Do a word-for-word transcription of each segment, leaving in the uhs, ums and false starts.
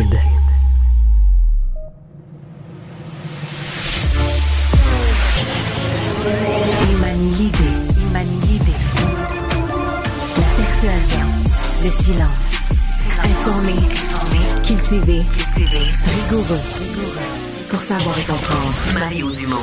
hybride. Il manie l'idée, il manie l'idée. La persuasion, le silence. Informé, informé. Cultivé, cultivé. Rigoureux, rigoureux. Pour savoir et comprendre. Mario Dumont.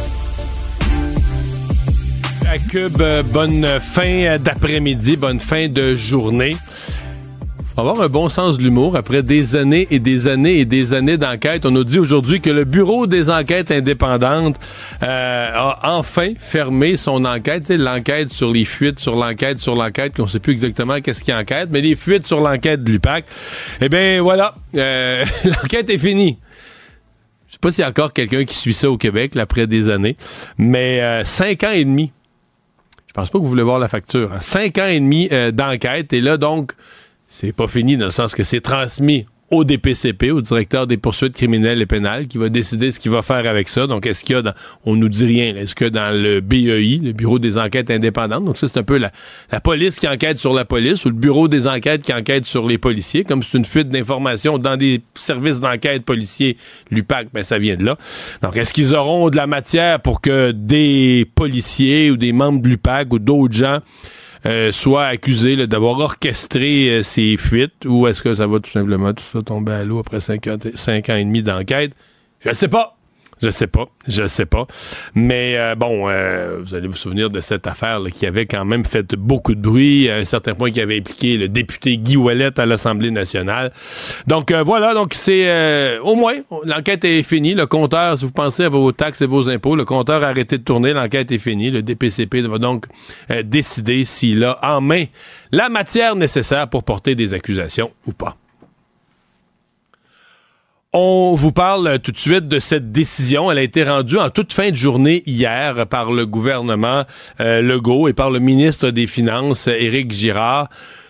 À Cube, bonne fin d'après-midi, bonne fin de journée. Faut avoir un bon sens de l'humour après des années et des années et des années d'enquête. On nous dit aujourd'hui que le Bureau des enquêtes indépendantes euh, a enfin fermé son enquête. T'sais, l'enquête sur les fuites, sur l'enquête, sur l'enquête, qu'on sait plus exactement qu'est-ce qui enquête, mais les fuites sur l'enquête de l'U P A C. Eh bien, voilà, euh, l'enquête est finie. Je sais pas s'il y a encore quelqu'un qui suit ça au Québec, là, après des années, mais euh, cinq ans et demi. Je pense pas que vous voulez voir la facture. Hein. Cinq ans et demi euh, d'enquête, et là, donc, c'est pas fini dans le sens que c'est transmis au D P C P, au directeur des poursuites criminelles et pénales, qui va décider ce qu'il va faire avec ça. Donc, est-ce qu'il y a dans... On nous dit rien. Là. Est-ce que dans le B E I, le Bureau des enquêtes indépendantes, donc ça, c'est un peu la, la police qui enquête sur la police, ou le Bureau des enquêtes qui enquête sur les policiers, comme c'est une fuite d'informations dans des services d'enquête policiers, l'U P A C, ben ça vient de là. Donc, est-ce qu'ils auront de la matière pour que des policiers ou des membres de l'U P A C ou d'autres gens Euh, soit accusé là, d'avoir orchestré euh, ces fuites, ou est-ce que ça va tout simplement tout ça tomber à l'eau après cinq ans, cinq ans et demi d'enquête? Je ne sais pas. Je sais pas, je sais pas. Mais euh, bon, euh, vous allez vous souvenir de cette affaire là, qui avait quand même fait beaucoup de bruit, à un certain point qui avait impliqué le député Guy Ouellet à l'Assemblée nationale. Donc euh, voilà, donc c'est euh, au moins, l'enquête est finie. Le compteur, si vous pensez à vos taxes et vos impôts, le compteur a arrêté de tourner, l'enquête est finie. Le D P C P va donc euh, décider s'il a en main la matière nécessaire pour porter des accusations ou pas. On vous parle tout de suite de cette décision. Elle a été rendue en toute fin de journée hier par le gouvernement euh, Legault et par le ministre des Finances, Éric Girard,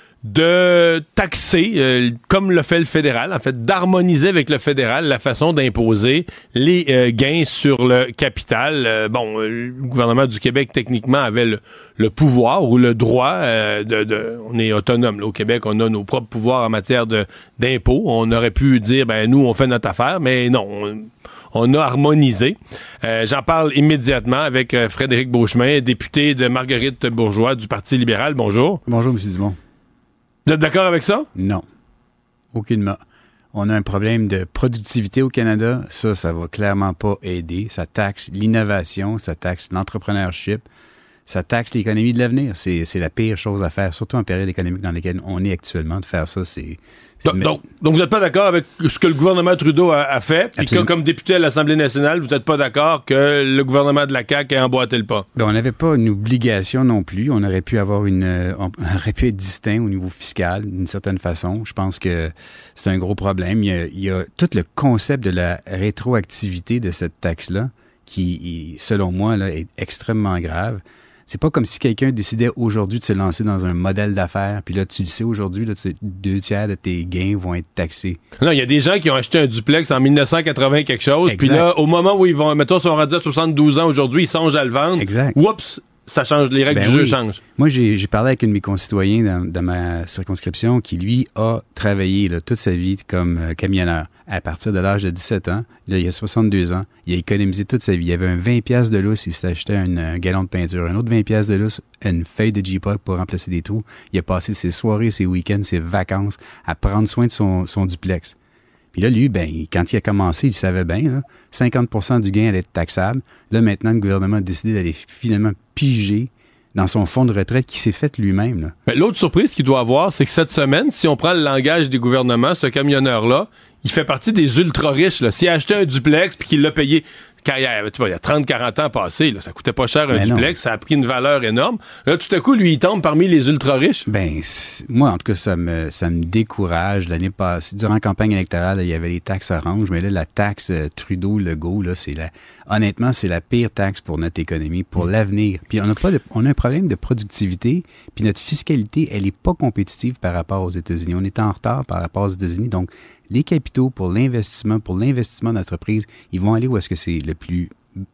de taxer, euh, comme le fait le fédéral, en fait, d'harmoniser avec le fédéral la façon d'imposer les euh, gains sur le capital. Euh, bon, euh, le gouvernement du Québec, techniquement, avait le, le pouvoir ou le droit euh, de, de... On est autonome, là, au Québec, on a nos propres pouvoirs en matière de, d'impôts. On aurait pu dire, ben nous, on fait notre affaire, mais non, on, on a harmonisé. Euh, j'en parle immédiatement avec euh, Frédéric Beauchemin, député de Marguerite Bourgeois du Parti libéral. Bonjour. Bonjour, M. Dumont. Vous êtes d'accord avec ça? Non. Aucunement. On a un problème de productivité au Canada. Ça, ça va clairement pas aider. Ça taxe l'innovation, ça taxe l'entrepreneurship, ça taxe l'économie de l'avenir. C'est, c'est la pire chose à faire, surtout en période économique dans laquelle on est actuellement. De faire ça, c'est... c'est donc, donc, donc, vous n'êtes pas d'accord avec ce que le gouvernement Trudeau a, a fait, puis que, comme député à l'Assemblée nationale, vous n'êtes pas d'accord que le gouvernement de la C A Q ait emboîté le pas? Ben, on n'avait pas une obligation non plus. On aurait pu avoir une... On aurait pu être distinct au niveau fiscal, d'une certaine façon. Je pense que c'est un gros problème. Il y a, il y a tout le concept de la rétroactivité de cette taxe-là, qui, selon moi, là, est extrêmement grave. C'est pas comme si quelqu'un décidait aujourd'hui de se lancer dans un modèle d'affaires, puis là, tu le sais aujourd'hui, là, tu, deux tiers de tes gains vont être taxés. Non, il y a des gens qui ont acheté un duplex en dix-neuf cent quatre-vingts quelque chose, puis là, au moment où ils vont, mettons, sont rendus à soixante-douze ans aujourd'hui, ils songent à le vendre. Exact. Oups! Ça change, les règles ben du oui. jeu changent. Moi, j'ai, j'ai parlé avec un de mes concitoyens dans, dans ma circonscription qui, lui, a travaillé là, toute sa vie comme euh, camionneur. À partir de l'âge de dix-sept ans, là, il a soixante-deux ans, il a économisé toute sa vie. Il avait un vingt piastres de lousse, il s'achetait un, un gallon de peinture. Un autre vingt piastres de lousse, une feuille de J-P O C pour remplacer des trous. Il a passé ses soirées, ses week-ends, ses vacances à prendre soin de son, son duplex. Puis là, lui, ben, quand il a commencé, il savait bien, là, cinquante pour cent du gain allait être taxable. Là, maintenant, le gouvernement a décidé d'aller finalement piger dans son fonds de retraite qui s'est fait lui-même. Là. Ben, l'autre surprise qu'il doit avoir, c'est que cette semaine, si on prend le langage des gouvernements, ce camionneur-là, il fait partie des ultra-riches. Là. S'il a acheté un duplex puis qu'il l'a payé... Quand il y a, tu vois, il y a trente à quarante ans passés, là, ça coûtait pas cher un ben duplex, non. Ça a pris une valeur énorme. Là, tout à coup, lui, il tombe parmi les ultra-riches. Ben, moi, en tout cas, ça me, ça me décourage. L'année passée, durant la campagne électorale, là, il y avait les taxes oranges, mais là, la taxe euh, Trudeau-Legault, là, c'est la, honnêtement, c'est la pire taxe pour notre économie, pour mmh. l'avenir. Puis on a pas de, on a un problème de productivité, puis notre fiscalité, elle est pas compétitive par rapport aux États-Unis. On est en retard par rapport aux États-Unis, donc les capitaux pour l'investissement, pour l'investissement d'entreprise, ils vont aller où est-ce que c'est le plus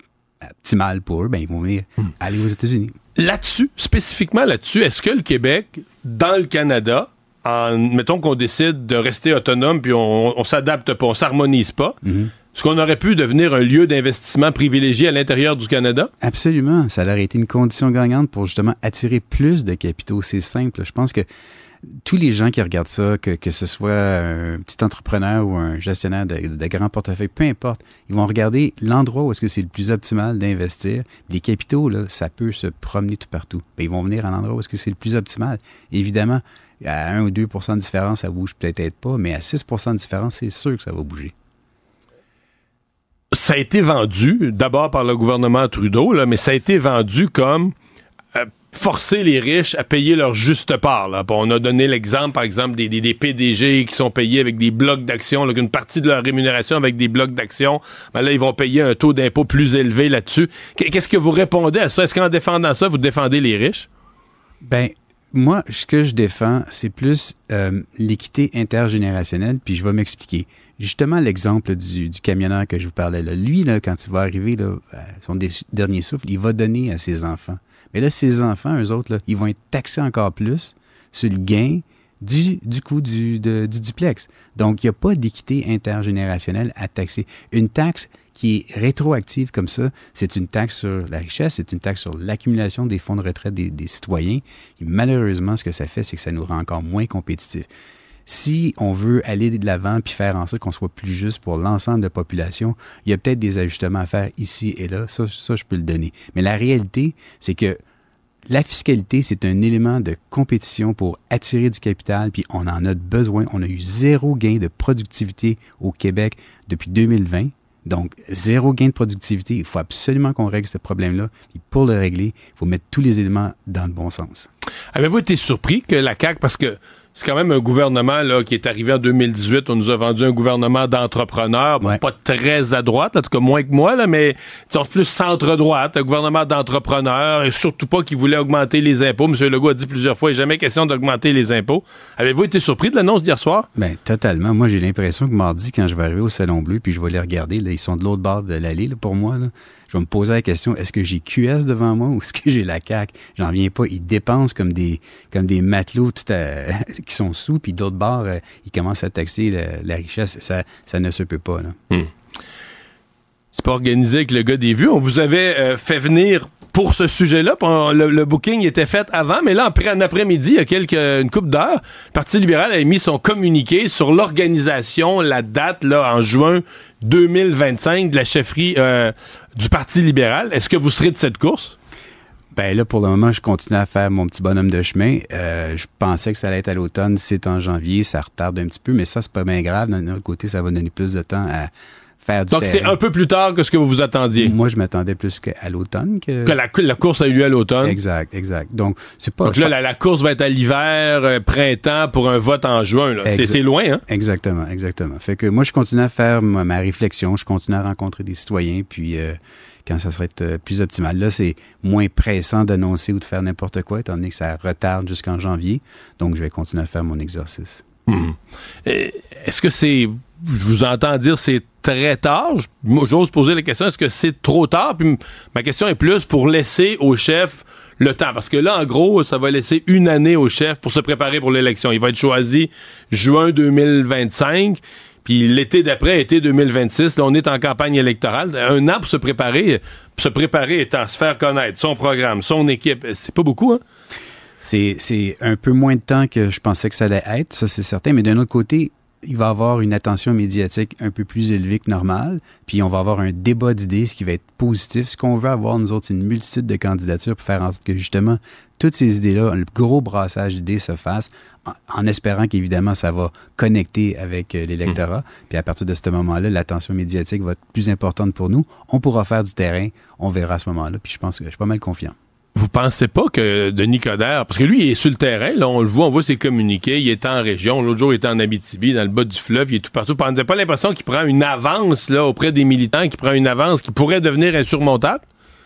optimal pour eux? Ben, ils vont venir mmh. aller aux États-Unis. Là-dessus, spécifiquement là-dessus, est-ce que le Québec, dans le Canada, en, mettons qu'on décide de rester autonome, puis on, on s'adapte pas, on s'harmonise pas, mm-hmm. est-ce qu'on aurait pu devenir un lieu d'investissement privilégié à l'intérieur du Canada? Absolument. Ça aurait été une condition gagnante pour justement attirer plus de capitaux. C'est simple. Je pense que tous les gens qui regardent ça, que, que ce soit un petit entrepreneur ou un gestionnaire de, de grands portefeuilles, peu importe, ils vont regarder l'endroit où est-ce que c'est le plus optimal d'investir. Les capitaux, là, ça peut se promener tout partout. Bien, ils vont venir à l'endroit où est-ce que c'est le plus optimal. Évidemment, à un ou deux pour cent de différence, ça bouge peut-être pas, mais à six pour cent de différence, c'est sûr que ça va bouger. Ça a été vendu, d'abord par le gouvernement Trudeau, là, mais ça a été vendu comme euh, forcer les riches à payer leur juste part. Là. On a donné l'exemple, par exemple, des, des, des P D G qui sont payés avec des blocs d'actions, là, une partie de leur rémunération avec des blocs d'actions. Ben là, ils vont payer un taux d'impôt plus élevé là-dessus. Qu'est-ce que vous répondez à ça? Est-ce qu'en défendant ça, vous défendez les riches? Ben, moi, ce que je défends, c'est plus euh, l'équité intergénérationnelle, puis je vais m'expliquer. Justement, l'exemple du, du camionneur que je vous parlais, là, lui, là, quand il va arriver là, à son dé- dernier souffle, il va donner à ses enfants. Mais là, ses enfants, eux autres, là, ils vont être taxés encore plus sur le gain du, du coût du, de, du duplex. Donc, il n'y a pas d'équité intergénérationnelle à taxer. Une taxe qui est rétroactive comme ça, c'est une taxe sur la richesse, c'est une taxe sur l'accumulation des fonds de retraite des, des citoyens. Et malheureusement, ce que ça fait, c'est que ça nous rend encore moins compétitifs. Si on veut aller de l'avant puis faire en sorte qu'on soit plus juste pour l'ensemble de la population, il y a peut-être des ajustements à faire ici et là. Ça, ça, je peux le donner. Mais la réalité, c'est que la fiscalité, c'est un élément de compétition pour attirer du capital, puis on en a besoin. On a eu zéro gain de productivité au Québec depuis deux mille vingt. Donc, zéro gain de productivité. Il faut absolument qu'on règle ce problème-là. Et pour le régler, il faut mettre tous les éléments dans le bon sens. Avez-vous été surpris que la C A Q, parce que c'est quand même un gouvernement là, qui est arrivé en deux mille dix-huit. On nous a vendu un gouvernement d'entrepreneurs. Bon, ouais. Pas très à droite, en tout cas moins que moi, là, mais plus centre-droite, un gouvernement d'entrepreneurs, et surtout pas qui voulait augmenter les impôts. M. Legault a dit plusieurs fois, il n'est jamais question d'augmenter les impôts. Avez-vous été surpris de l'annonce d'hier soir? Bien, totalement. Moi, j'ai l'impression que mardi, quand je vais arriver au Salon Bleu, puis je vais les regarder, là, ils sont de l'autre bord de l'allée là, pour moi, là. Je vais me poser la question, est-ce que j'ai Q S devant moi ou est-ce que j'ai la C A Q? J'en viens pas. Ils dépensent comme des comme des matelots tout à, qui sont sous, puis d'autre part, euh, ils commencent à taxer la, la richesse. Ça, ça ne se peut pas. Là. Hmm. C'est pas organisé avec le gars des vues. On vous avait euh, fait venir pour ce sujet-là. On, le, le booking était fait avant, mais là, en, en après-midi, il y a quelques, une couple d'heures, le Parti libéral a émis son communiqué sur l'organisation, la date, là, en juin deux mille vingt-cinq, de la chefferie euh, du Parti libéral. Est-ce que vous serez de cette course? Ben là, pour le moment, je continue à faire mon petit bonhomme de chemin. Euh, je pensais que ça allait être à l'automne. C'est en janvier. Ça retarde un petit peu, mais ça, c'est pas bien grave. D'un autre côté, ça va donner plus de temps à faire du Donc, terrain. c'est un peu plus tard que ce que vous vous attendiez. Moi, je m'attendais plus qu'à l'automne. Que, que la, la course a eu lieu à l'automne. Exact, exact. Donc, c'est pas... Donc là, la, la course va être à l'hiver, euh, printemps, pour un vote en juin. Là. C'est, c'est loin, hein? Exactement, exactement. Fait que moi, je continue à faire ma, ma réflexion. Je continue à rencontrer des citoyens, puis... Euh, quand ça serait euh, plus optimal. Là, c'est moins pressant d'annoncer ou de faire n'importe quoi, étant donné que ça retarde jusqu'en janvier. Donc, je vais continuer à faire mon exercice. Mmh. Est-ce que c'est... Je vous entends dire c'est très tard. Moi, j'ose poser la question, est-ce que c'est trop tard? Puis ma question est plus pour laisser au chef le temps. Parce que là, en gros, ça va laisser une année au chef pour se préparer pour l'élection. Il va être choisi juin deux mille vingt-cinq. Puis l'été d'après, été deux mille vingt-six, là, on est en campagne électorale. Un an pour se préparer, pour se préparer étant se faire connaître, son programme, son équipe, c'est pas beaucoup, hein? C'est, c'est un peu moins de temps que je pensais que ça allait être, ça c'est certain. Mais d'un autre côté, il va y avoir une attention médiatique un peu plus élevée que normal, puis on va avoir un débat d'idées, ce qui va être positif. Ce qu'on veut avoir, nous autres, c'est une multitude de candidatures pour faire en sorte que, justement, toutes ces idées-là, le gros brassage d'idées se fasse, en, en espérant qu'évidemment, ça va connecter avec euh, l'électorat. Mmh. Puis à partir de ce moment-là, l'attention médiatique va être plus importante pour nous. On pourra faire du terrain, on verra à ce moment-là, puis je pense que je suis pas mal confiant. Vous pensez pas que Denis Coderre, parce que lui, il est sur le terrain, là, on le voit, on voit ses communiqués, il est en région, l'autre jour, il était en Abitibi, dans le bas du fleuve, il est tout partout. Vous n'avez pas l'impression qu'il prend une avance là, auprès des militants, qu'il prend une avance qui pourrait devenir insurmontable?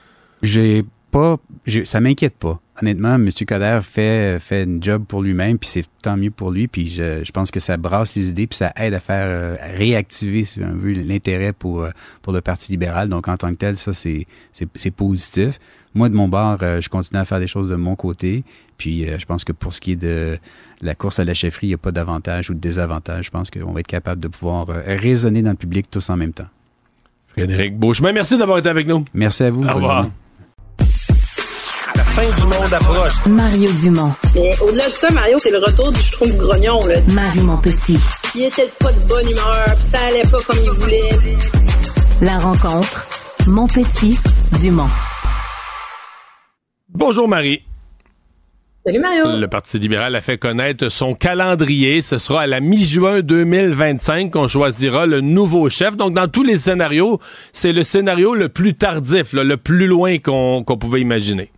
J'ai pas... J'ai, ça m'inquiète pas. Honnêtement, M. Coderre fait, fait une job pour lui-même, puis c'est tant mieux pour lui, puis je, je pense que ça brasse les idées, puis ça aide à faire euh, à réactiver, si on veut, l'intérêt pour, pour le Parti libéral. Donc, en tant que tel, ça, c'est, c'est, c'est positif. Moi, de mon bord, euh, je continue à faire des choses de mon côté. Puis, euh, je pense que pour ce qui est de la course à la chefferie, il n'y a pas d'avantage ou de désavantage. Je pense qu'on va être capable de pouvoir euh, raisonner dans le public tous en même temps. Frédéric Beauchemin, merci d'avoir été avec nous. Merci à vous. Au revoir. La fin du monde approche. Mario Dumont. Mais au-delà de ça, Mario, c'est le retour du Schtroumpf grognon, là. Marie Montpetit. Il était pas de bonne humeur, puis ça allait pas comme il voulait. La rencontre. Montpetit-Dumont. Bonjour Marie. Salut Mario. Le Parti libéral a fait connaître son calendrier. Ce sera à la mi-juin deux mille vingt-cinq qu'on choisira le nouveau chef. Donc, dans tous les scénarios, c'est le scénario le plus tardif, là, le plus loin qu'on, qu'on pouvait imaginer.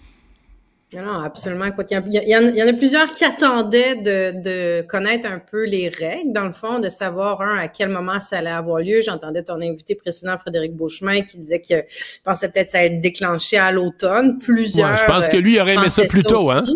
Non, absolument. Écoute, il y, y, y, y en a plusieurs qui attendaient de, de connaître un peu les règles, dans le fond, de savoir, un, à quel moment ça allait avoir lieu. J'entendais ton invité précédent, Frédéric Beauchemin, qui disait qu'il pensait peut-être que ça allait être déclenché à l'automne. Plusieurs. Ouais, je pense que lui, il aurait aimé ça plus tôt, hein?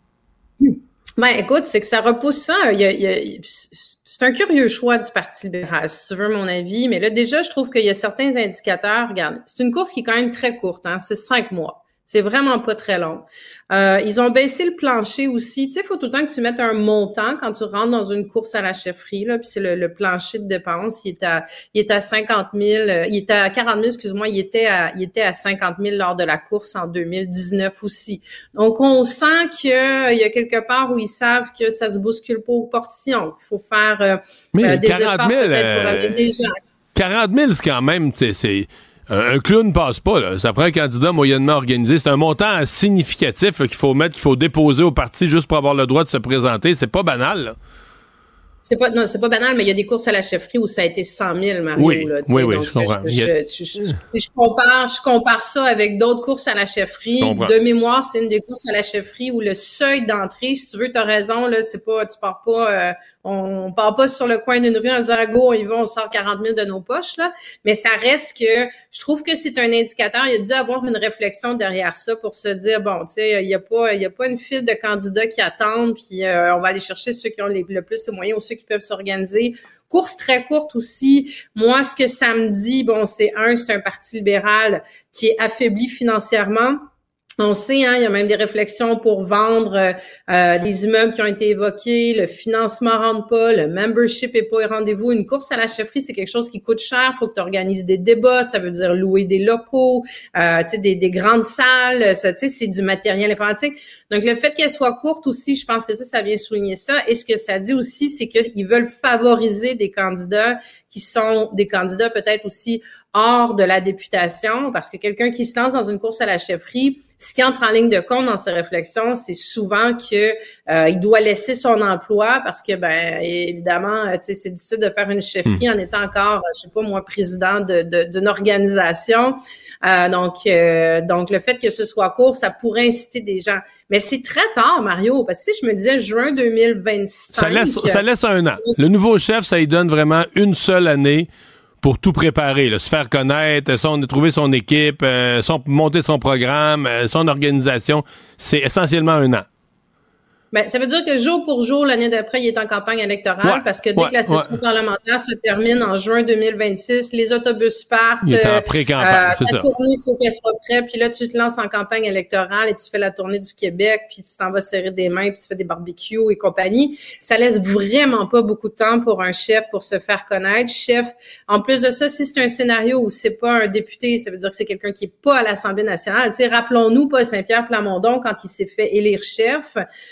Ben, écoute, c'est que ça repousse ça. Il y a, il y a, c'est un curieux choix du Parti libéral, si tu veux mon avis. Mais là, déjà, je trouve qu'il y a certains indicateurs. Regarde, c'est une course qui est quand même très courte, hein? C'est cinq mois. C'est vraiment pas très long. Euh, ils ont baissé le plancher aussi. Tu sais, il faut tout le temps que tu mettes un montant quand tu rentres dans une course à la chefferie, là, puis c'est le, le plancher de dépenses. Il est à, il est à cinquante mille, euh, il était à quarante mille, excuse-moi, il était à, il était à cinquante mille lors de la course en deux mille dix-neuf aussi. Donc, on sent qu'il euh, y a quelque part où ils savent que ça se bouscule pas au portillon, qu'il faut faire euh, Mais euh, des quarante mille, efforts peut-être pour euh, amener des gens. quarante mille, c'est quand même, c'est, c'est un clown passe pas, là. Ça prend un candidat moyennement organisé. C'est un montant significatif là, qu'il faut mettre, qu'il faut déposer au parti juste pour avoir le droit de se présenter. C'est pas banal, là. C'est pas, non, c'est pas banal, mais il y a des courses à la chefferie où ça a été cent mille, Mario. Oui, là, oui, oui, donc, je comprends. Je, je, je, je, je, compare, je compare ça avec d'autres courses à la chefferie. De mémoire, c'est une des courses à la chefferie où le seuil d'entrée, si tu veux, t'as raison, là, c'est pas, tu pars pas, euh, on part pas sur le coin d'une rue en disant, go, on y va, on sort quarante mille de nos poches, là. Mais ça reste que, je trouve que c'est un indicateur. Il y a dû avoir une réflexion derrière ça pour se dire, bon, tu sais, il y a pas, il y a pas une file de candidats qui attendent, puis euh, on va aller chercher ceux qui ont les, le plus de moyens ou ceux qui peuvent s'organiser. Course très courte aussi. Moi, ce que ça me dit, bon, c'est un, c'est un parti libéral qui est affaibli financièrement. On sait, hein, il y a même des réflexions pour vendre euh, des immeubles qui ont été évoqués, le financement rentre pas, le membership est pas au rendez-vous. Une course à la chefferie, c'est quelque chose qui coûte cher. Faut que tu organises des débats, ça veut dire louer des locaux, euh, tu sais, des, des grandes salles, ça, tu sais, c'est du matériel informatique. Donc, le fait qu'elle soit courte aussi, je pense que ça, ça vient souligner ça. Et ce que ça dit aussi, c'est qu'ils veulent favoriser des candidats qui sont des candidats peut-être aussi hors de la députation, parce que quelqu'un qui se lance dans une course à la chefferie, ce qui entre en ligne de compte dans ses réflexions, c'est souvent que euh, il doit laisser son emploi parce que, ben, évidemment, tu sais, c'est difficile de faire une chefferie mmh. en étant encore, je sais pas moi, président de, de, d'une organisation. Euh, donc, euh, donc le fait que ce soit court, ça pourrait inciter des gens. Mais c'est très tard, Mario, parce que si je me disais juin deux mille vingt-cinq. Ça laisse, ça laisse un an. Le nouveau chef, ça lui donne vraiment une seule année pour tout préparer, là, se faire connaître, son, trouver son équipe, euh, son, monter son programme, euh, son organisation. C'est essentiellement un an. Ben, ça veut dire que jour pour jour, l'année d'après, il est en campagne électorale ouais, parce que dès ouais, que la session ouais. parlementaire se termine en juin deux mille vingt-six, les autobus partent. Il est en pré-campagne, euh, c'est ça. La tournée, il faut qu'elle soit prête. Puis là, tu te lances en campagne électorale et tu fais la tournée du Québec, puis tu t'en vas serrer des mains, puis tu fais des barbecues et compagnie. Ça laisse vraiment pas beaucoup de temps pour un chef pour se faire connaître. Chef, en plus de ça, si c'est un scénario où c'est pas un député, ça veut dire que c'est quelqu'un qui est pas à l'Assemblée nationale. Tu sais, rappelons-nous, Paul Saint-Pierre Plamondon, quand il s'est fait élire chef,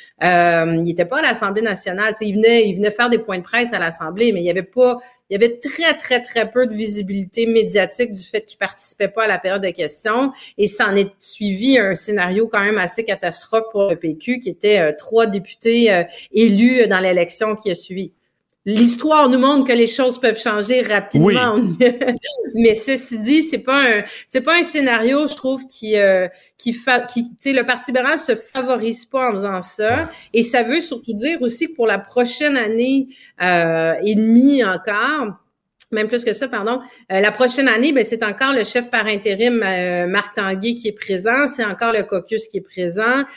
Euh, il était pas à l'Assemblée nationale, tu sais, il venait, il venait faire des points de presse à l'Assemblée, mais il y avait pas, il y avait très, très, très peu de visibilité médiatique du fait qu'il participait pas à la période de questions, et ça en est suivi un scénario quand même assez catastrophe pour le P Q, qui était euh, trois députés euh, élus dans l'élection qui a suivi. L'histoire nous montre que les choses peuvent changer rapidement. Oui. Mais ceci dit, c'est pas un, c'est pas un scénario, je trouve, qui, euh, qui, fa, qui, tu sais, le Parti libéral se favorise pas en faisant ça. Et ça veut surtout dire aussi que pour la prochaine année euh, et demie encore, même plus que ça, pardon. Euh, la prochaine année, ben c'est encore le chef par intérim euh, Marc Tanguay qui est présent, c'est encore le caucus qui est présent.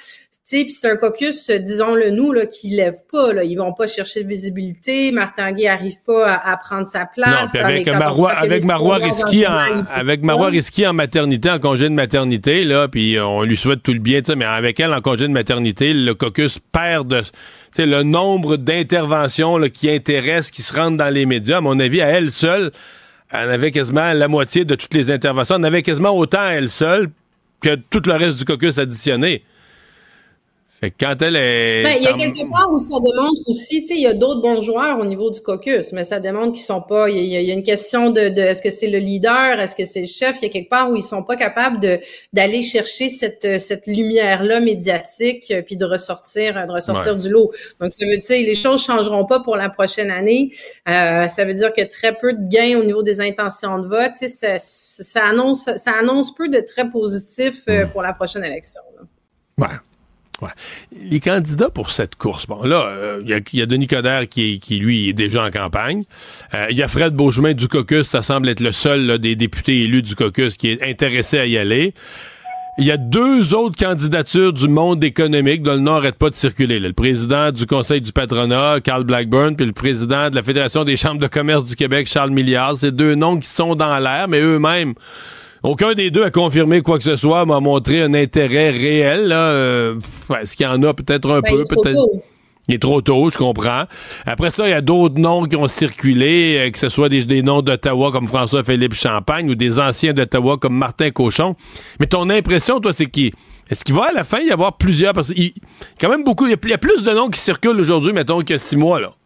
sais, puis c'est un caucus, disons-le nous, là, qui lève pas, là. Ils vont pas chercher de visibilité. Martin-Gay arrive pas à, à prendre sa place. Non, puis avec Marois, avec Marois Risky en, avec Marois Risky en maternité, en congé de maternité, là, puis on lui souhaite tout le bien, tu sais, mais avec elle en congé de maternité, le caucus perd de, tu sais, le nombre d'interventions, là, qui intéressent, qui se rendent dans les médias. À mon avis, à elle seule, elle avait quasiment la moitié de toutes les interventions. Elle avait quasiment autant à elle seule que tout le reste du caucus additionné. Fait que quand elle est... Ben, il y a quelque part où ça démontre aussi, tu sais, il y a d'autres bons joueurs au niveau du caucus, mais ça démontre qu'ils sont pas, il y a, il y a une question de, de est-ce que c'est le leader, est-ce que c'est le chef, il y a quelque part où ils sont pas capables de, d'aller chercher cette, cette lumière-là médiatique, puis de ressortir, de ressortir ouais. du lot. Donc, ça veut dire, les choses changeront pas pour la prochaine année. Euh, ça veut dire que très peu de gains au niveau des intentions de vote, tu sais, ça, ça annonce, ça annonce peu de très positif euh, pour la prochaine élection, là. Ouais. Ouais. Les candidats pour cette course, bon là, il euh, y, y a Denis Coderre qui, qui lui est déjà en campagne. Il euh, y a Fred Beauchemin du caucus, ça semble être le seul là, des députés élus du caucus qui est intéressé à y aller. Il y a deux autres candidatures du monde économique dont le nom n'arrête pas de circuler. Là. Le président du Conseil du patronat, Carl Blackburn, puis le président de la Fédération des chambres de commerce du Québec, Charles Milliard. C'est deux noms qui sont dans l'air, mais eux-mêmes, aucun des deux a confirmé quoi que ce soit, m'a montré un intérêt réel. Là. Euh, est-ce qu'il y en a peut-être un ben, peu? Peut-être. Tôt. Il est trop tôt, je comprends. Après ça, il y a d'autres noms qui ont circulé, euh, que ce soit des, des noms d'Ottawa comme François-Philippe Champagne ou des anciens d'Ottawa comme Martin Cochon. Mais ton impression, toi, c'est qu'il... Est-ce qu'il va à la fin y avoir plusieurs... Parce qu'il y a quand même beaucoup... Il y a plus de noms qui circulent aujourd'hui, mettons, qu'il y a six mois, là.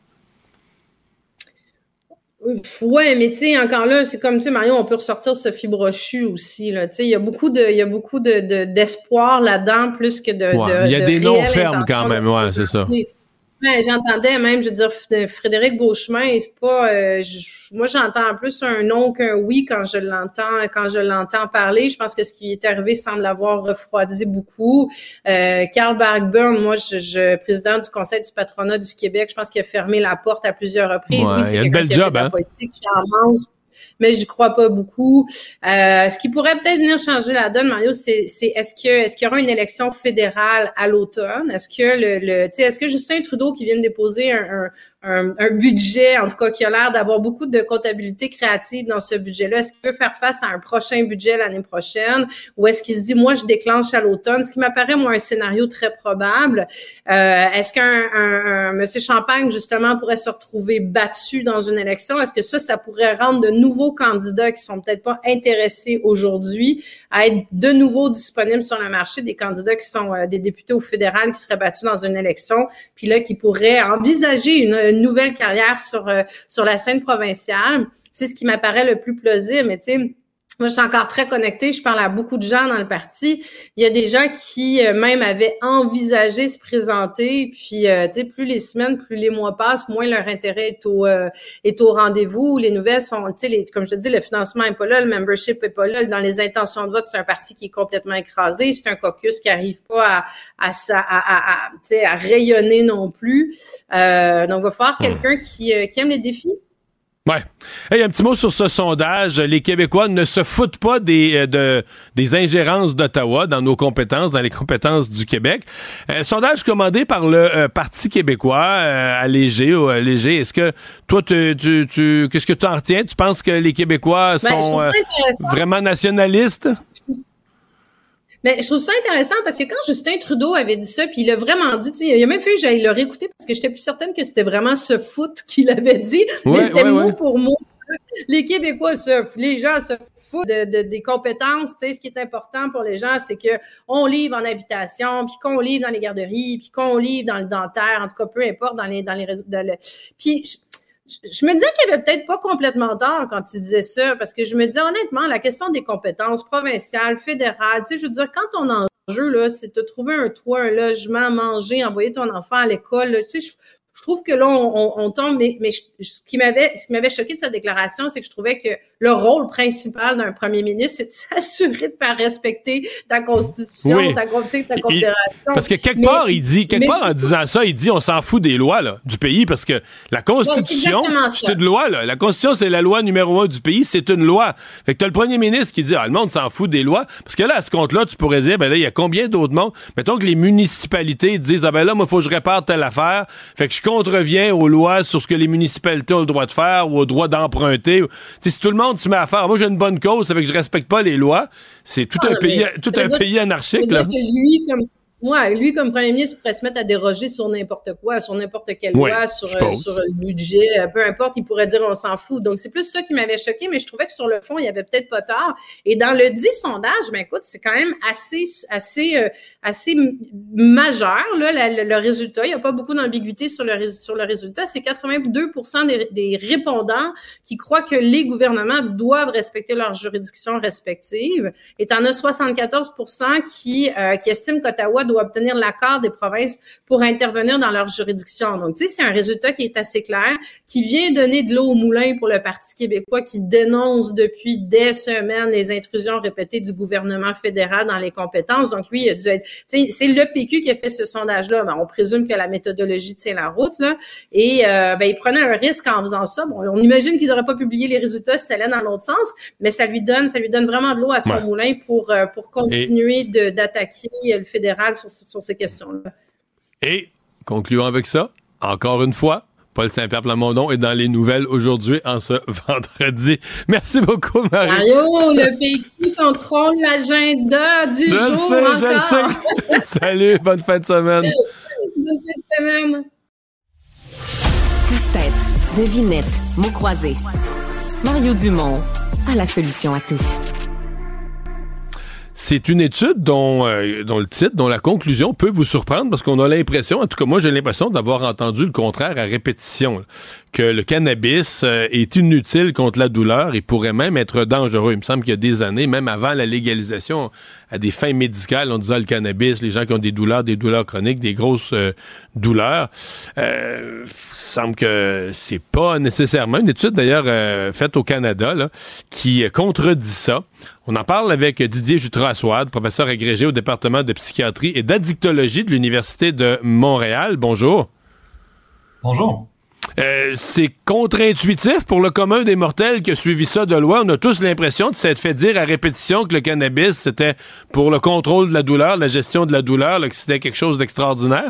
Ouais, mais tu sais, encore là, c'est comme, tu sais, Mario, on peut ressortir Sophie Brochu aussi, là. Tu sais, il y a beaucoup de, il y a beaucoup de, de, d'espoir là-dedans, plus que de, ouais, de, il y a de des noms fermes quand même, ouais, c'est ça. Ouais, j'entendais même, je veux dire, Frédéric Beauchemin, c'est pas, euh, je, moi, j'entends plus un non qu'un oui quand je l'entends, quand je l'entends parler. Je pense que ce qui est arrivé semble l'avoir refroidi beaucoup. Euh, Carl Blackburn, moi, je, je, président du Conseil du patronat du Québec, je pense qu'il a fermé la porte à plusieurs reprises. Ouais, oui, c'est il y a une belle qui a job, fait hein? la politique, qui en mange, mais j'y crois pas beaucoup. Euh, ce qui pourrait peut-être venir changer la donne, Mario, c'est, c'est est-ce que est-ce qu'il y aura une élection fédérale à l'automne? Est-ce que le, le tu sais, est-ce que Justin Trudeau qui vient de déposer un, un Un, un budget, en tout cas, qui a l'air d'avoir beaucoup de comptabilité créative dans ce budget-là. Est-ce qu'il peut faire face à un prochain budget l'année prochaine? Ou est-ce qu'il se dit, moi, je déclenche à l'automne? Ce qui m'apparaît, moi, un scénario très probable. Euh, est-ce qu'un un, un, M. Champagne, justement, pourrait se retrouver battu dans une élection? Est-ce que ça, ça pourrait rendre de nouveaux candidats qui sont peut-être pas intéressés aujourd'hui à être de nouveau disponibles sur le marché, des candidats qui sont euh, des députés au fédéral qui seraient battus dans une élection, puis là, qui pourraient envisager une une nouvelle carrière sur euh, sur la scène provinciale. C'est ce qui m'apparaît le plus plausible, mais tu sais, moi, je suis encore très connectée. Je parle à beaucoup de gens dans le parti. Il y a des gens qui, euh, même, avaient envisagé se présenter. Puis, euh, tu sais, plus les semaines, plus les mois passent, moins leur intérêt est au euh, est au rendez-vous. Les nouvelles sont, tu sais, les, comme je te dis, le financement est pas là, le membership est pas là. Dans les intentions de vote, c'est un parti qui est complètement écrasé. C'est un caucus qui arrive pas à à à, à, à tu sais, à rayonner non plus. Euh, donc, il va falloir quelqu'un qui euh, qui aime les défis. Ouais. Hey, un petit mot sur ce sondage. Les Québécois ne se foutent pas des, de, des ingérences d'Ottawa dans nos compétences, dans les compétences du Québec. Euh, sondage commandé par le euh, Parti québécois, euh, allégé ou allégé. Est-ce que toi, tu, tu, tu, qu'est-ce que tu en retiens? Tu penses que les Québécois sont ben, euh, vraiment nationalistes? Mais je trouve ça intéressant parce que quand Justin Trudeau avait dit ça, puis il a vraiment dit, tu sais, il a même fait que j'aille le réécouter parce que j'étais plus certaine que c'était vraiment se foutre qu'il avait dit, ouais, mais c'était ouais, mot ouais. pour mot. Les Québécois se, les gens se foutent de, de, des compétences. Tu sais, ce qui est important pour les gens, c'est que on livre en habitation, puis qu'on livre dans les garderies, puis qu'on livre dans le dentaire, en tout cas, peu importe dans les dans les réseaux. Dans le... Puis je, Je me disais qu'il avait peut-être pas complètement tort quand il disait ça, parce que je me disais honnêtement, la question des compétences provinciales, fédérales, tu sais, je veux dire, quand ton enjeu, là, c'est de trouver un toit, un logement, manger, envoyer ton enfant à l'école, là, tu sais, je, je trouve que là, on, on, on tombe, mais, mais je, ce qui m'avait, ce qui m'avait choqué de sa déclaration, c'est que je trouvais que le rôle principal d'un premier ministre, c'est de s'assurer de faire respecter ta Constitution, oui. ta, ta Confédération. Parce que quelque mais, part, il dit, quelque part en disant ça, il dit on s'en fout des lois là, du pays, parce que la Constitution, ouais, c'est, c'est une loi. Là. La Constitution, c'est la loi numéro un du pays, c'est une loi. Fait que t'as le premier ministre qui dit ah, le monde s'en fout des lois. Parce que là, à ce compte-là, tu pourrais dire ben là, il y a combien d'autres mondes? Mettons que les municipalités disent ah ben là, moi, il faut que je répare telle affaire. Fait que je contreviens aux lois sur ce que les municipalités ont le droit de faire ou au droit d'emprunter. T'sais, si tout le monde se met à faire, moi j'ai une bonne cause, ça fait que je respecte pas les lois, c'est tout ah, un pays, tout un pays anarchique. Là. Que lui, comme, moi, lui, comme premier ministre, pourrait se mettre à déroger sur n'importe quoi, sur n'importe quelle oui, loi, sur, euh, sur le budget, peu importe, il pourrait dire on s'en fout. Donc, c'est plus ça qui m'avait choqué, mais je trouvais que sur le fond, il y avait peut-être pas tort. Et dans le dit sondage, ben écoute, c'est quand même assez assez euh, assez majeur, là, le, le résultat. Il n'y a pas beaucoup d'ambiguïté sur le, sur le résultat. C'est quatre-vingt-deux pour cent des, des répondants qui croient que les gouvernements doivent respecter leurs juridictions respectives. Et t'en as soixante-quatorze pour cent qui, euh, qui estiment qu'Ottawa doit obtenir l'accord des provinces pour intervenir dans leur juridiction. Donc, tu sais, c'est un résultat qui est assez clair, qui vient donner de l'eau au moulin pour le Parti québécois qui dénonce depuis des semaines les intrusions répétées du gouvernement fédéral dans les compétences. Donc, lui, il a dû être... Tu sais, c'est le P Q qui a fait ce sondage-là. Ben, on présume que la méthodologie tient la route, là. Et, euh, ben, il prenait un risque en faisant ça. Bon, on imagine qu'ils n'auraient pas publié les résultats si ça allait dans l'autre sens, mais ça lui donne, ça lui donne vraiment de l'eau à son ouais. moulin pour, euh, pour continuer Et... de, d'attaquer le fédéral sur, sur ces questions-là. Et, concluons avec ça, encore une fois, Paul Saint-Pierre Plamondon est dans les nouvelles aujourd'hui, en ce vendredi. Merci beaucoup, Marie. Mario, le P Q contrôle l'agenda du je jour le sais, encore. Je le sais, Salut, bonne fin de semaine. Bonne fin de semaine. Casse-tête, devinette, mots croisés. Mario Dumont a la solution à tout. C'est une étude dont, euh, dont le titre, dont la conclusion peut vous surprendre parce qu'on a l'impression, en tout cas moi j'ai l'impression d'avoir entendu le contraire à répétition, là, que le cannabis euh, est inutile contre la douleur et pourrait même être dangereux. Il me semble qu'il y a des années, même avant la légalisation, à des fins médicales, on disait le cannabis, les gens qui ont des douleurs, des douleurs chroniques, des grosses euh, douleurs. Euh, il semble que c'est pas nécessairement une étude d'ailleurs euh, faite au Canada là, qui contredit ça. On en parle avec Didier Jutra-Aswad, professeur agrégé au département de psychiatrie et d'addictologie de l'Université de Montréal. Bonjour. Bonjour. Euh, c'est contre-intuitif pour le commun des mortels qui a suivi ça de loin. On a tous l'impression de s'être fait dire à répétition que le cannabis, c'était pour le contrôle de la douleur, la gestion de la douleur, là, que c'était quelque chose d'extraordinaire.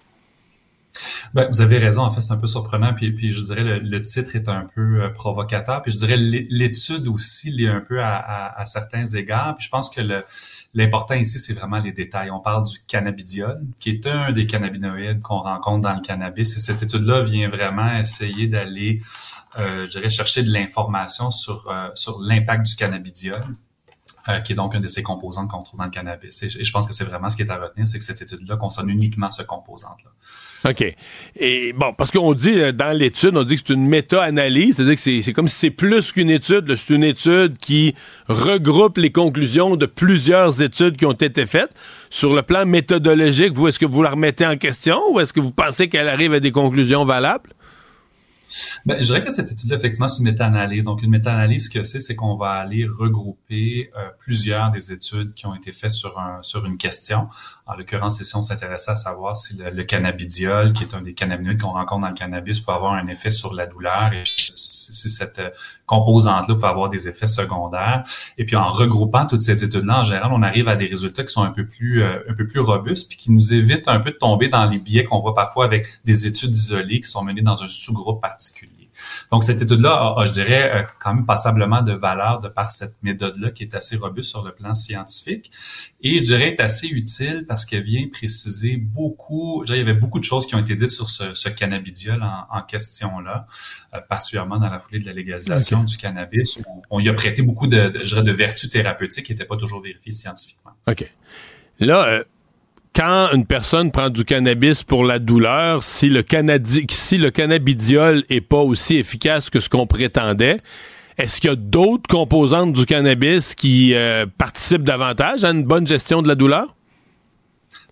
Ben, vous avez raison, en fait, c'est un peu surprenant, puis, puis je dirais le, le titre est un peu euh, provocateur, puis je dirais l'étude aussi l'est un peu à, à, à certains égards, puis je pense que le, l'important ici, c'est vraiment les détails. On parle du cannabidiol, qui est un des cannabinoïdes qu'on rencontre dans le cannabis, et cette étude-là vient vraiment essayer d'aller, euh, je dirais, chercher de l'information sur, euh, sur l'impact du cannabidiol. Euh, qui est donc une de ces composantes qu'on trouve dans le cannabis. Et, et je pense que c'est vraiment ce qui est à retenir, c'est que cette étude-là concerne uniquement ce composante-là. OK. Et bon, parce qu'on dit, dans l'étude, on dit que c'est une méta-analyse, c'est-à-dire que c'est, c'est comme si c'est plus qu'une étude, là, c'est une étude qui regroupe les conclusions de plusieurs études qui ont été faites. Sur le plan méthodologique, vous, est-ce que vous la remettez en question ou est-ce que vous pensez qu'elle arrive à des conclusions valables? Ben, je dirais que cette étude-là, effectivement, c'est une méta-analyse. Donc, une méta-analyse, ce que c'est, c'est qu'on va aller regrouper euh, plusieurs des études qui ont été faites sur un sur une question. En l'occurrence, ici, on s'intéressait à savoir si le, le cannabidiol, qui est un des cannabinoïdes qu'on rencontre dans le cannabis, peut avoir un effet sur la douleur et si cette composante-là peut avoir des effets secondaires. Et puis, en regroupant toutes ces études-là, en général, on arrive à des résultats qui sont un peu plus euh, un peu plus robustes puis qui nous évitent un peu de tomber dans les biais qu'on voit parfois avec des études isolées qui sont menées dans un sous-groupe particulier. Donc, cette étude-là a, a, je dirais, quand même passablement de valeur de par cette méthode-là qui est assez robuste sur le plan scientifique. Et je dirais est assez utile parce qu'elle vient préciser beaucoup, je dirais, il y avait beaucoup de choses qui ont été dites sur ce, ce cannabidiol en, en question-là, euh, particulièrement dans la foulée de la légalisation okay. du cannabis. On, on y a prêté beaucoup de, de, je dirais, de vertus thérapeutiques qui n'étaient pas toujours vérifiées scientifiquement. OK. Là, euh... quand une personne prend du cannabis pour la douleur, si le, cannadi- si le cannabidiol est pas aussi efficace que ce qu'on prétendait, est-ce qu'il y a d'autres composantes du cannabis qui euh, participent davantage à une bonne gestion de la douleur?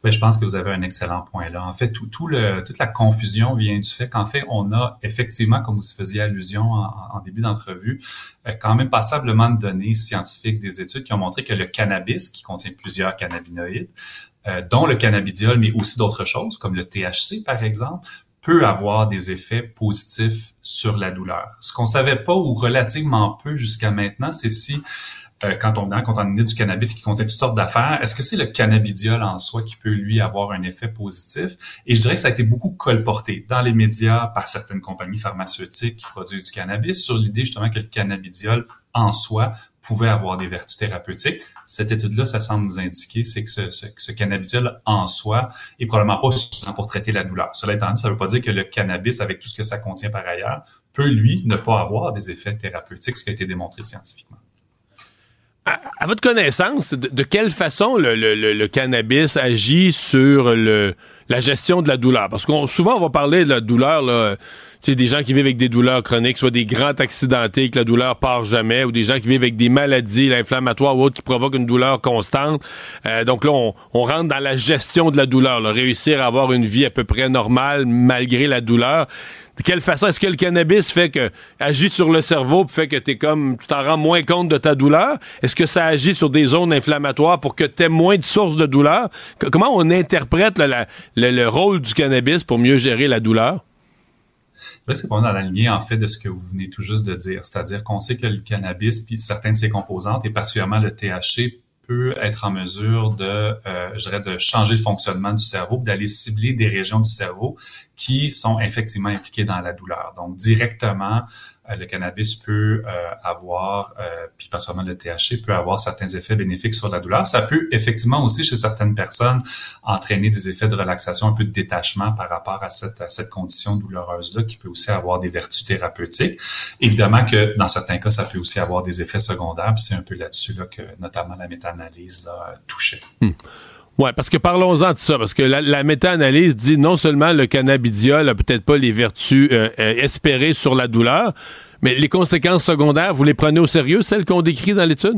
Ben, je pense que vous avez un excellent point là. En fait, tout, tout le, toute la confusion vient du fait qu'en fait, on a effectivement, comme vous faisiez allusion en, en début d'entrevue, euh, quand même passablement de données scientifiques, des études qui ont montré que le cannabis, qui contient plusieurs cannabinoïdes, euh, dont le cannabidiol, mais aussi d'autres choses, comme le T H C par exemple, peut avoir des effets positifs sur la douleur. Ce qu'on savait pas ou relativement peu jusqu'à maintenant, c'est si Euh, quand on, quand on a du cannabis qui contient toutes sortes d'affaires, est-ce que c'est le cannabidiol en soi qui peut, lui, avoir un effet positif? Et je dirais que ça a été beaucoup colporté dans les médias par certaines compagnies pharmaceutiques qui produisent du cannabis sur l'idée, justement, que le cannabidiol en soi pouvait avoir des vertus thérapeutiques. Cette étude-là, ça semble nous indiquer, c'est que ce, ce, ce cannabidiol en soi est probablement pas suffisant pour traiter la douleur. Cela étant dit, ça ne veut pas dire que le cannabis, avec tout ce que ça contient par ailleurs, peut, lui, ne pas avoir des effets thérapeutiques, ce qui a été démontré scientifiquement. À, à votre connaissance, de, de quelle façon le, le, le cannabis agit sur le, la gestion de la douleur? Parce qu'on souvent, on va parler de la douleur, là, tu sais, des gens qui vivent avec des douleurs chroniques, soit des grands accidentés, que la douleur part jamais, ou des gens qui vivent avec des maladies inflammatoires ou autres qui provoquent une douleur constante. Euh, donc là, on, on rentre dans la gestion de la douleur, là, réussir à avoir une vie à peu près normale malgré la douleur. De quelle façon est-ce que le cannabis fait que agit sur le cerveau puis fait que t'es comme tu t'en rends moins compte de ta douleur? Est-ce que ça agit sur des zones inflammatoires pour que t'aies moins de sources de douleur? C- comment on interprète là, la, le, le rôle du cannabis pour mieux gérer la douleur? Là, c'est pas dans la lignée, en fait, de ce que vous venez tout juste de dire. C'est-à-dire qu'on sait que le cannabis puis certaines de ses composantes, et particulièrement le T H C, peut être en mesure de, euh, je dirais, de changer le fonctionnement du cerveau, d'aller cibler des régions du cerveau qui sont effectivement impliquées dans la douleur. Donc, directement, euh, le cannabis peut euh, avoir, euh, puis pas seulement le T H C, peut avoir certains effets bénéfiques sur la douleur. Ça peut effectivement aussi, chez certaines personnes, entraîner des effets de relaxation, un peu de détachement par rapport à cette, à cette condition douloureuse-là, qui peut aussi avoir des vertus thérapeutiques. Évidemment que, dans certains cas, ça peut aussi avoir des effets secondaires, puis c'est un peu là-dessus là, que, notamment, la méta-analyse là, touchait. Hmm. Oui, parce que parlons-en de ça, parce que la, la méta-analyse dit non seulement le cannabidiol a peut-être pas les vertus euh, euh, espérées sur la douleur, mais les conséquences secondaires, vous les prenez au sérieux, celles qu'on décrit dans l'étude?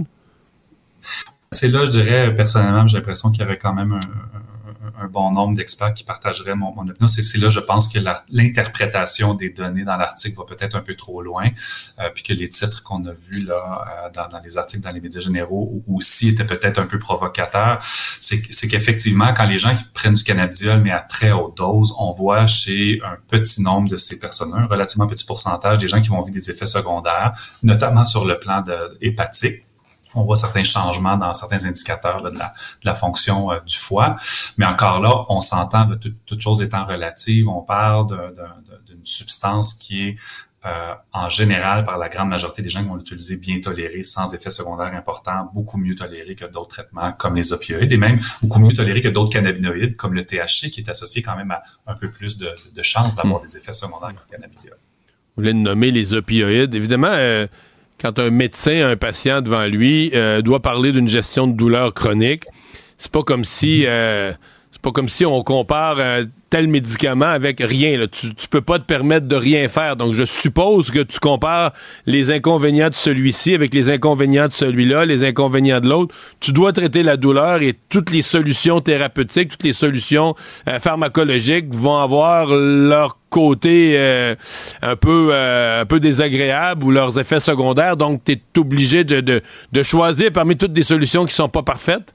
C'est là, je dirais, personnellement, j'ai l'impression qu'il y avait quand même un, un, un bon nombre d'experts qui partageraient mon, mon opinion. C'est, c'est là, je pense que la, l'interprétation des données dans l'article va peut-être un peu trop loin, euh, puis que les titres qu'on a vus là euh, dans, dans les articles dans les médias généraux aussi étaient peut-être un peu provocateurs. C'est, c'est qu'effectivement, quand les gens qui prennent du cannabidiol, mais à très haute dose, on voit chez un petit nombre de ces personnes, un relativement petit pourcentage des gens qui vont vivre des effets secondaires, notamment sur le plan de, hépatique. On voit certains changements dans certains indicateurs là, de, la, de la fonction euh, du foie. Mais encore là, on s'entend, là, tout, toute chose étant relative, on parle de, de, de, d'une substance qui est euh, en général, par la grande majorité des gens qui vont l'utiliser, bien tolérée, sans effets secondaires importants, beaucoup mieux tolérée que d'autres traitements comme les opioïdes, et même beaucoup mieux tolérée que d'autres cannabinoïdes comme le T H C, qui est associé quand même à un peu plus de, de chances d'avoir des effets secondaires que le cannabidiol. Vous voulez nommer les opioïdes. Évidemment, euh, quand un médecin a un patient devant lui, euh, doit parler d'une gestion de douleur chronique, c'est pas comme si euh, c'est pas comme si on compare euh, tel médicament avec rien. Là. Tu, tu peux pas te permettre de rien faire. Donc, je suppose que tu compares les inconvénients de celui-ci avec les inconvénients de celui-là, les inconvénients de l'autre. Tu dois traiter la douleur et toutes les solutions thérapeutiques, toutes les solutions euh, pharmacologiques vont avoir leur côté euh, un peu euh, un peu désagréable ou leurs effets secondaires. Donc, tu es obligé de, de, de choisir parmi toutes des solutions qui sont pas parfaites.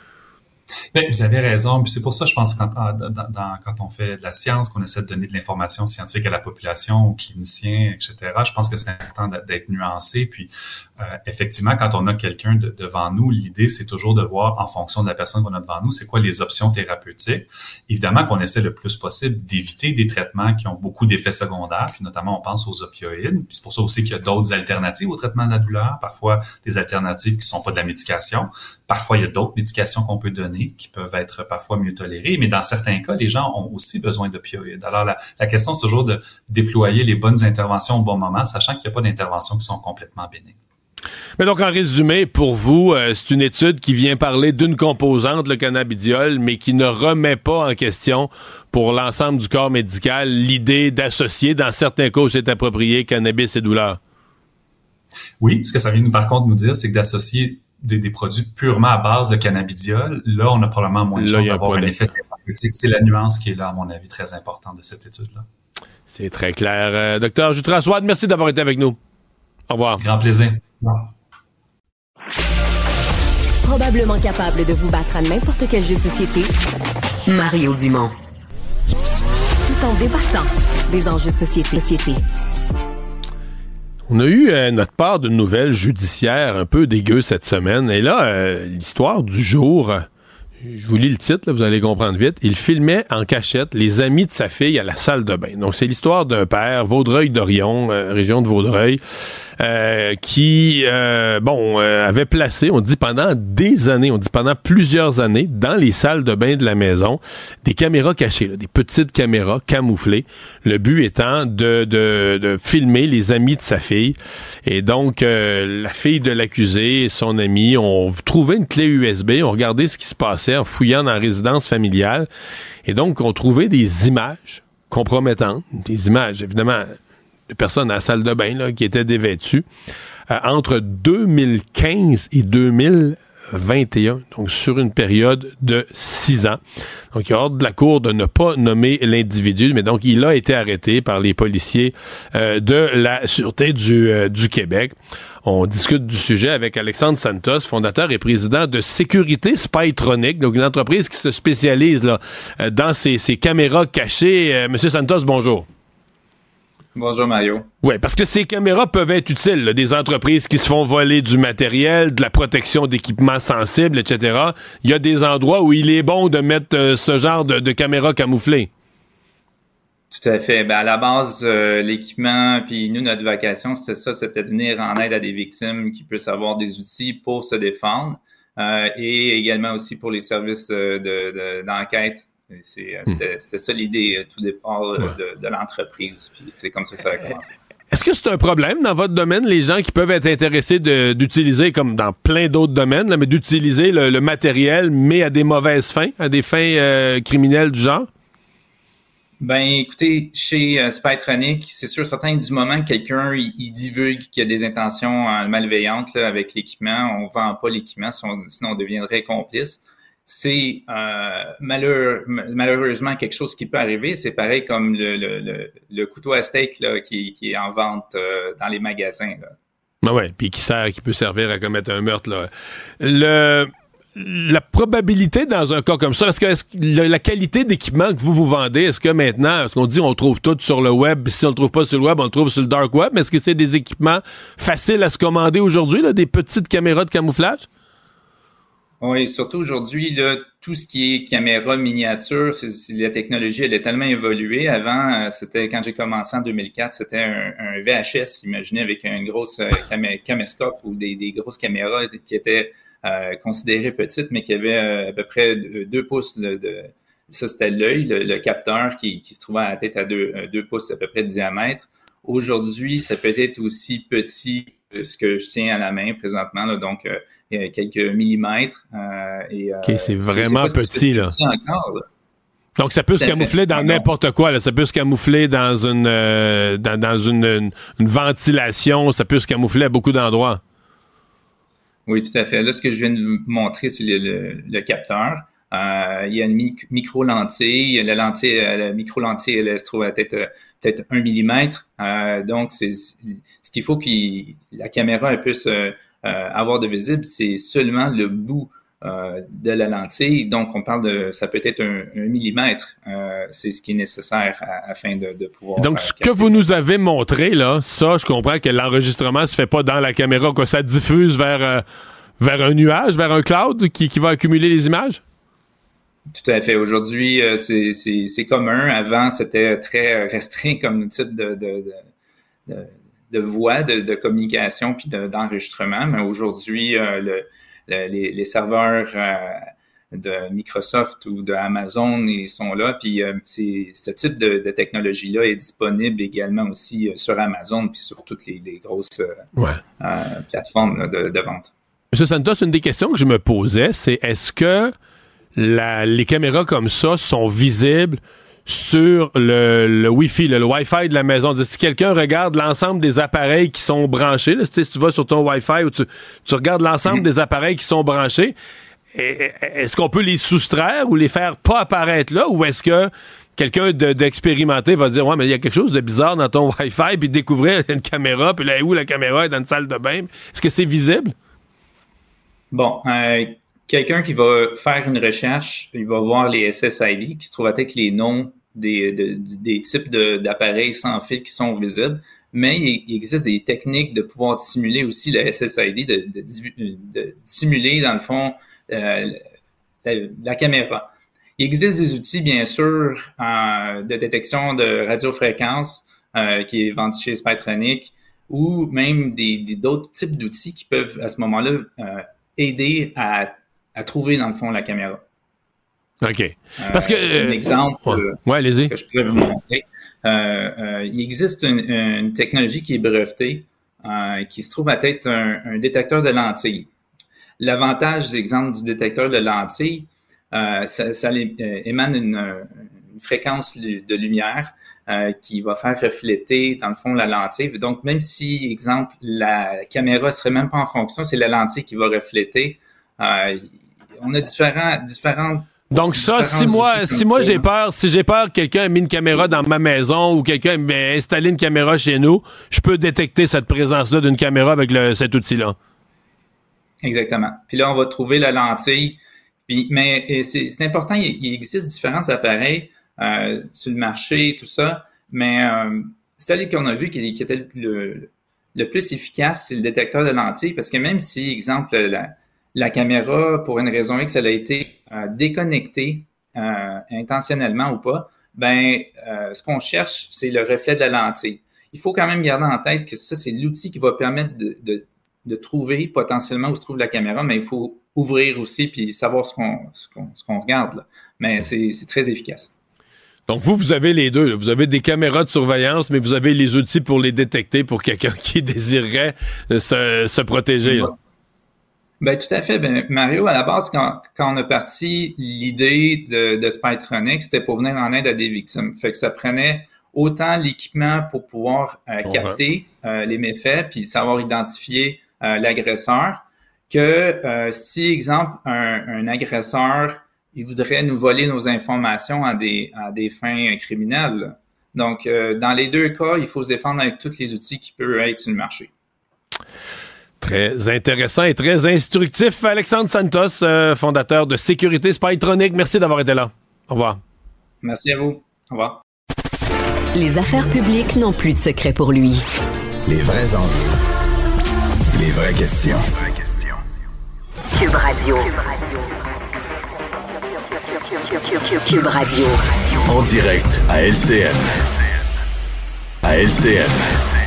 Bien, vous avez raison. Puis c'est pour ça, je pense, quand, dans, dans, quand on fait de la science, qu'on essaie de donner de l'information scientifique à la population, aux cliniciens, et cetera, je pense que c'est important d'être nuancé. Puis, euh, effectivement, quand on a quelqu'un de, devant nous, l'idée, c'est toujours de voir, en fonction de la personne qu'on a devant nous, c'est quoi les options thérapeutiques. Évidemment qu'on essaie le plus possible d'éviter des traitements qui ont beaucoup d'effets secondaires, puis notamment, on pense aux opioïdes. Puis c'est pour ça aussi qu'il y a d'autres alternatives au traitement de la douleur. Parfois, des alternatives qui sont pas de la médication. Parfois, il y a d'autres médications qu'on peut donner qui peuvent être parfois mieux tolérées, mais dans certains cas, les gens ont aussi besoin d'opioïdes. Alors, la, la question, c'est toujours de déployer les bonnes interventions au bon moment, sachant qu'il n'y a pas d'interventions qui sont complètement bénignes. Mais donc, en résumé, pour vous, euh, c'est une étude qui vient parler d'une composante, le cannabidiol, mais qui ne remet pas en question, pour l'ensemble du corps médical, l'idée d'associer, dans certains cas où c'est approprié, cannabis et douleur. Oui, ce que ça vient, par contre, nous dire, c'est que d'associer des, des produits purement à base de cannabidiol, là, on a probablement moins de chances d'avoir un effet thérapeutique. C'est la nuance qui est là, à mon avis, très importante de cette étude-là. C'est très clair. Euh, docteur Jutra-Swad, merci d'avoir été avec nous. Au revoir. Grand plaisir. Probablement capable de vous battre à n'importe quel jeu de société, Mario Dumont. Tout en débattant des enjeux de société. société. On a eu euh, notre part de nouvelles judiciaires un peu dégueu cette semaine. Et là, euh, l'histoire du jour, euh, je vous lis le titre, là, vous allez comprendre vite. Il filmait en cachette les amis de sa fille à la salle de bain. Donc, c'est l'histoire d'un père, Vaudreuil-Dorion, euh, région de Vaudreuil, euh, qui, euh, bon, euh, avait placé, on dit pendant des années, on dit pendant plusieurs années, dans les salles de bain de la maison, des caméras cachées, là, des petites caméras camouflées. Le but étant de, de, de filmer les amis de sa fille. Et donc, euh, la fille de l'accusé et son ami ont trouvé une clé U S B, ont regardé ce qui se passait en fouillant dans la résidence familiale. Et donc, ont trouvé des images compromettantes, des images, évidemment, de personnes à la salle de bain là, qui étaient dévêtues euh, entre deux mille quinze et deux mille vingt et un, donc sur une période de six ans. Donc, il y a ordre de la Cour de ne pas nommer l'individu, mais donc il a été arrêté par les policiers euh, de la Sûreté du, euh, du Québec. On discute du sujet avec Alexandre Santos, fondateur et président de Sécurité Spytronic, donc une entreprise qui se spécialise là, dans ces, ces caméras cachées. Euh, Monsieur Santos, bonjour. Bonjour Mario. Oui, parce que ces caméras peuvent être utiles, là, des entreprises qui se font voler du matériel, de la protection d'équipements sensibles, et cetera. Il y a des endroits où il est bon de mettre euh, ce genre de, de caméras camouflées. Tout à fait. Ben, à la base, euh, l'équipement, puis nous, notre vocation, c'était ça, c'était de venir en aide à des victimes qui puissent avoir des outils pour se défendre euh, et également aussi pour les services de, de, d'enquête. C'est, c'était, c'était ça l'idée tout départ ouais. de, de l'entreprise, puis c'est comme ça que ça a commencé. Est-ce que c'est un problème dans votre domaine, les gens qui peuvent être intéressés de, d'utiliser, comme dans plein d'autres domaines, là, mais d'utiliser le, le matériel, mais à des mauvaises fins, à des fins euh, criminelles du genre? Ben, écoutez, chez euh, Spytronic, c'est sûr, certain, du moment que quelqu'un il, il divulgue qu'il y a des intentions euh, malveillantes là, avec l'équipement, on vend pas l'équipement, sinon, sinon on deviendrait complice. C'est euh, malheur, malheureusement quelque chose qui peut arriver. C'est pareil comme le, le, le, le couteau à steak là, qui, qui est en vente euh, dans les magasins. Là. Ah ouais, puis qui sert, qui peut servir à commettre un meurtre. Là. Le, la probabilité dans un cas comme ça, est-ce que, est-ce que la, la qualité d'équipement que vous vous vendez, est-ce que maintenant, parce qu'on dit on trouve tout sur le web, si on le trouve pas sur le web, on le trouve sur le dark web, mais est-ce que c'est des équipements faciles à se commander aujourd'hui, là, des petites caméras de camouflage? Oui, surtout aujourd'hui, là, tout ce qui est caméra miniature, c'est, c'est, la technologie, elle est tellement évoluée. Avant, euh, c'était quand j'ai commencé en deux mille quatre, c'était un, un V H S, imaginez, avec une grosse euh, camé- caméscope ou des, des grosses caméras qui étaient euh, considérées petites, mais qui avaient euh, à peu près deux pouces de, de ça, c'était l'œil, le, le capteur qui, qui se trouvait à la tête à deux, deux pouces à peu près de diamètre. Aujourd'hui, ça peut être aussi petit que ce que je tiens à la main présentement, là, donc euh, quelques millimètres. Euh, et, euh, OK, c'est vraiment c'est, c'est petit, là. petit encore, là. Donc, ça peut se camoufler dans n'importe quoi, là. Ça peut se camoufler dans une euh, dans, dans une, une, une ventilation, ça peut se camoufler à beaucoup d'endroits. Oui, tout à fait. Là, ce que je viens de vous montrer, c'est le, le, le capteur. Euh, il y a une mi- micro-lentille. La lentille, la micro-lentille, elle, elle se trouve à peut-être, peut-être un millimètre. Euh, donc, c'est, ce qu'il faut que la caméra elle puisse euh, avoir de visible, c'est seulement le bout euh, de la lentille. Donc, on parle de, ça peut être un, un millimètre. Euh, c'est ce qui est nécessaire à, afin de, de pouvoir. Donc, ce que vous nous avez montré, là, ça, je comprends que l'enregistrement se fait pas dans la caméra, que ça diffuse vers, euh, vers un nuage, vers un cloud qui, qui va accumuler les images? Tout à fait. Aujourd'hui, euh, c'est, c'est, c'est commun. Avant, c'était très restreint comme type de, de, de, de, de voie de, de communication puis de, d'enregistrement. Mais aujourd'hui, euh, le, le, les, les serveurs euh, de Microsoft ou de Amazon, ils sont là. Puis euh, c'est, ce type de, de technologie-là est disponible également aussi euh, sur Amazon puis sur toutes les, les grosses euh, ouais. euh, plateformes là, de, de vente. M. Santos, une des questions que je me posais, c'est est-ce que La, les caméras comme ça sont visibles sur le, le Wi-Fi, le, le Wi-Fi de la maison. Si quelqu'un regarde l'ensemble des appareils qui sont branchés, là, si tu vas sur ton Wi-Fi ou tu, tu regardes l'ensemble mmh. des appareils qui sont branchés, est-ce qu'on peut les soustraire ou les faire pas apparaître là, ou est-ce que quelqu'un de, d'expérimenté va dire « Ouais, mais il y a quelque chose de bizarre dans ton Wi-Fi », puis découvrir une caméra, puis là, où la caméra est dans une salle de bain. Est-ce que c'est visible? Bon, euh, quelqu'un qui va faire une recherche, il va voir les S S I D qui se trouvent avec les noms des, de, des types de, d'appareils sans fil qui sont visibles, mais il, il existe des techniques de pouvoir simuler aussi le S S I D, de, de, de, de simuler, dans le fond, euh, la, la caméra. Il existe des outils, bien sûr, euh, de détection de radiofréquences euh, qui est vendu chez Spytronic, ou même des, des, d'autres types d'outils qui peuvent, à ce moment-là, euh, aider à, à trouver, dans le fond, la caméra. OK. Parce que... Euh, un exemple ouais. Euh, ouais, allez-y. que je pourrais vous montrer. Euh, euh, il existe une, une technologie qui est brevetée, euh, qui se trouve à être un, un détecteur de lentilles. L'avantage, exemple, du détecteur de lentilles, euh, ça, ça euh, émane une, une fréquence de lumière euh, qui va faire refléter, dans le fond, la lentille. Donc, même si, exemple, la caméra serait même pas en fonction, c'est la lentille qui va refléter. Euh, on a différents, différentes Donc ça, si moi, si moi j'ai peur, si j'ai peur que quelqu'un a mis une caméra dans ma maison ou quelqu'un a installé une caméra chez nous, je peux détecter cette présence-là d'une caméra avec le, cet outil-là. Exactement. Puis là, on va trouver la lentille. Puis, mais c'est, c'est important, il, il existe différents appareils euh, sur le marché, tout ça, mais euh, celui qu'on a vu qui, qui était le, le plus efficace, c'est le détecteur de lentilles, parce que même si, exemple, la, la caméra, pour une raison X, elle a été euh, déconnectée euh, intentionnellement ou pas, ben euh, ce qu'on cherche, c'est le reflet de la lentille. Il faut quand même garder en tête que ça, c'est l'outil qui va permettre de, de, de trouver potentiellement où se trouve la caméra, mais il faut ouvrir aussi puis savoir ce qu'on, ce qu'on, ce qu'on regarde, là. Mais c'est, c'est très efficace. Donc, vous, vous avez les deux. Là. Vous avez des caméras de surveillance, mais vous avez les outils pour les détecter pour quelqu'un qui désirerait se, se protéger. Là. Ben, tout à fait. Ben, Mario, à la base, quand, quand on a parti l'idée de, de Spytronic, c'était pour venir en aide à des victimes. Fait que ça prenait autant l'équipement pour pouvoir euh, capter euh, les méfaits puis savoir identifier euh, l'agresseur que euh, si, exemple, un, un agresseur il voudrait nous voler nos informations à des, à des fins criminelles. Donc, euh, dans les deux cas, il faut se défendre avec tous les outils qui peuvent être sur le marché. Très intéressant et très instructif. Alexandre Santos, euh, fondateur de Sécurité Spytronic, merci d'avoir été là. Au revoir. Merci à vous. Au revoir. Les affaires publiques n'ont plus de secret pour lui. Les vrais enjeux. Les vraies questions. Cube Radio. Cube Radio. En direct à L C N. À L C N.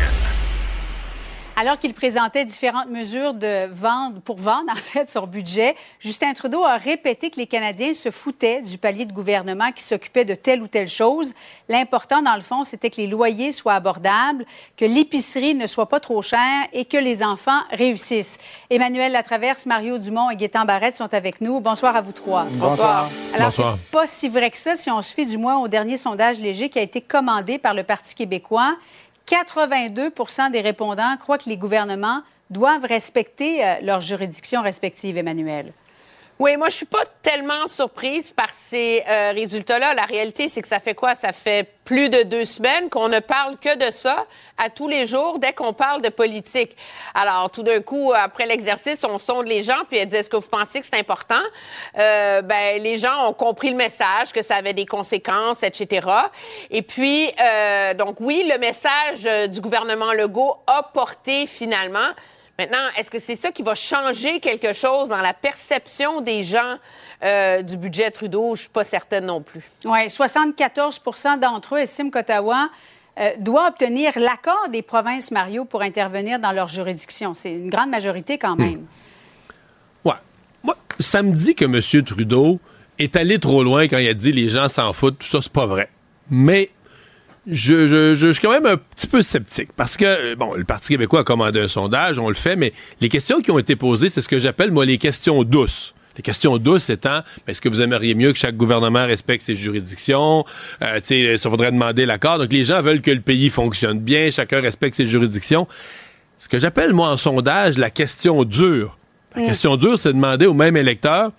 Alors qu'il présentait différentes mesures de vente, pour vendre, en fait, sur budget, Justin Trudeau a répété que les Canadiens se foutaient du palier de gouvernement qui s'occupait de telle ou telle chose. L'important, dans le fond, c'était que les loyers soient abordables, que l'épicerie ne soit pas trop chère et que les enfants réussissent. Emmanuel Latraverse, Mario Dumont et Gaétan Barrette sont avec nous. Bonsoir à vous trois. Bonsoir. Alors, Bonsoir. c'est pas si vrai que ça si on se fie du moins au dernier sondage léger qui a été commandé par le Parti québécois. quatre-vingt-deux pour cent des répondants croient que les gouvernements doivent respecter euh, leurs juridictions respectives, Emmanuel. Oui, moi, je suis pas tellement surprise par ces euh, résultats-là. La réalité, c'est que ça fait quoi? Ça fait plus de deux semaines qu'on ne parle que de ça à tous les jours dès qu'on parle de politique. Alors, tout d'un coup, après l'exercice, on sonde les gens puis elles disent, est-ce que vous pensez que c'est important? Euh, ben, les gens ont compris le message, que ça avait des conséquences, et cetera. Et puis, euh, donc oui, le message du gouvernement Legault a porté finalement. Maintenant, est-ce que c'est ça qui va changer quelque chose dans la perception des gens euh, du budget Trudeau? Je suis pas certaine non plus. Oui, soixante-quatorze pour cent d'entre eux estiment qu'Ottawa euh, doit obtenir l'accord des provinces, Mario, pour intervenir dans leur juridiction. C'est une grande majorité quand même. Mmh. Ouais. Moi, ça me dit que M. Trudeau est allé trop loin quand il a dit les gens s'en foutent. Tout ça, c'est pas vrai. Mais Je, je, je, je suis quand même un petit peu sceptique parce que, bon, le Parti québécois a commandé un sondage, on le fait, mais les questions qui ont été posées, c'est ce que j'appelle, moi, les questions douces. Les questions douces étant, est-ce que vous aimeriez mieux que chaque gouvernement respecte ses juridictions? Euh, tu sais, ça faudrait demander l'accord. Donc, les gens veulent que le pays fonctionne bien, chacun respecte ses juridictions. Ce que j'appelle, moi, en sondage, la question dure. La mmh. question dure, c'est de demander au même électeur,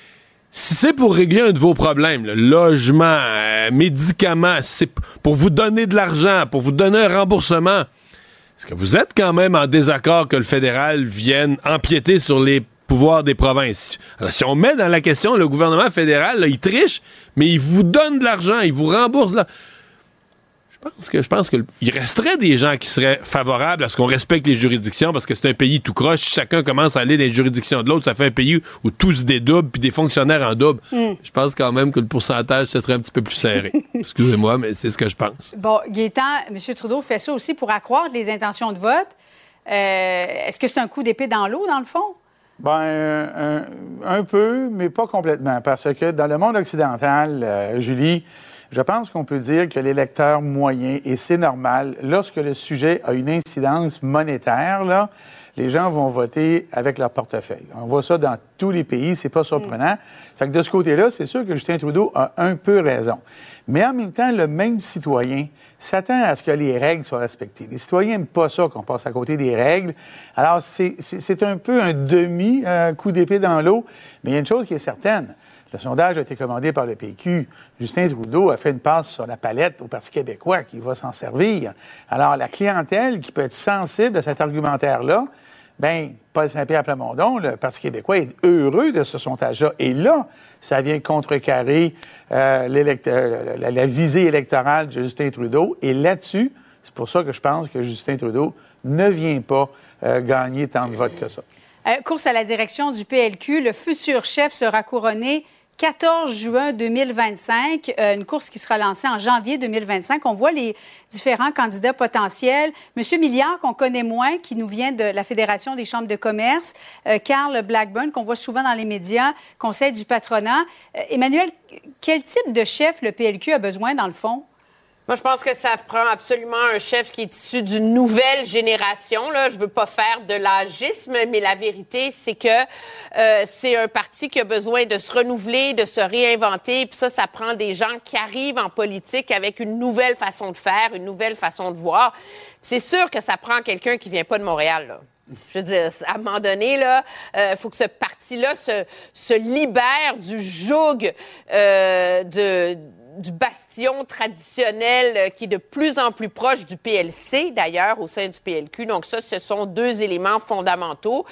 si c'est pour régler un de vos problèmes, le logement, euh, médicaments, si c'est pour vous donner de l'argent, pour vous donner un remboursement, est-ce que vous êtes quand même en désaccord que le fédéral vienne empiéter sur les pouvoirs des provinces? Alors, si on met dans la question le gouvernement fédéral, là, il triche, mais il vous donne de l'argent, il vous rembourse là. Je pense que je pense que il resterait des gens qui seraient favorables à ce qu'on respecte les juridictions parce que c'est un pays tout croche. Chacun commence à aller dans les juridictions de l'autre. Ça fait un pays où tout se dédouble puis des fonctionnaires en double. Mm. Je pense quand même que le pourcentage, ce serait un petit peu plus serré. Excusez-moi, mais c'est ce que je pense. Bon, Gaétan, M. Trudeau fait ça aussi pour accroître les intentions de vote. Euh, est-ce que c'est un coup d'épée dans l'eau, dans le fond? Bien, un, un peu, mais pas complètement. Parce que dans le monde occidental, euh, Julie, je pense qu'on peut dire que l'électeur moyen, et c'est normal, lorsque le sujet a une incidence monétaire, là, les gens vont voter avec leur portefeuille. On voit ça dans tous les pays, c'est pas surprenant. Mm. Fait que de ce côté-là, c'est sûr que Justin Trudeau a un peu raison. Mais en même temps, le même citoyen s'attend à ce que les règles soient respectées. Les citoyens n'aiment pas ça, qu'on passe à côté des règles. Alors, c'est, c'est, c'est un peu un demi euh, coup d'épée dans l'eau, mais il y a une chose qui est certaine. Le sondage a été commandé par le P Q. Justin Trudeau a fait une passe sur la palette au Parti québécois qui va s'en servir. Alors, la clientèle qui peut être sensible à cet argumentaire-là, bien, Paul Saint-Pierre Plamondon, le Parti québécois, est heureux de ce sondage-là. Et là, ça vient contrecarrer euh, euh, la, la visée électorale de Justin Trudeau. Et là-dessus, c'est pour ça que je pense que Justin Trudeau ne vient pas euh, gagner tant de votes que ça. Euh, course à la direction du P L Q, le futur chef sera couronné quatorze juin deux mille vingt-cinq, euh, une course qui sera lancée en janvier deux mille vingt-cinq. On voit les différents candidats potentiels. Monsieur Milliard, qu'on connaît moins, qui nous vient de la Fédération des chambres de commerce. Euh, Carl Blackburn, qu'on voit souvent dans les médias, conseil du patronat. Euh, Emmanuel, quel type de chef le P L Q a besoin, dans le fond? Moi, je pense que ça prend absolument un chef qui est issu d'une nouvelle génération. Là, je veux pas faire de l'âgisme, mais la vérité, c'est que euh, c'est un parti qui a besoin de se renouveler, de se réinventer. Puis ça, ça prend des gens qui arrivent en politique avec une nouvelle façon de faire, une nouvelle façon de voir. Puis c'est sûr que ça prend quelqu'un qui vient pas de Montréal, là. Je veux dire, à un moment donné, là, euh, faut que ce parti-là se, se libère du joug euh, de du bastion traditionnel euh, qui est de plus en plus proche du P L C, d'ailleurs, au sein du P L Q. Donc ça, ce sont deux éléments fondamentaux.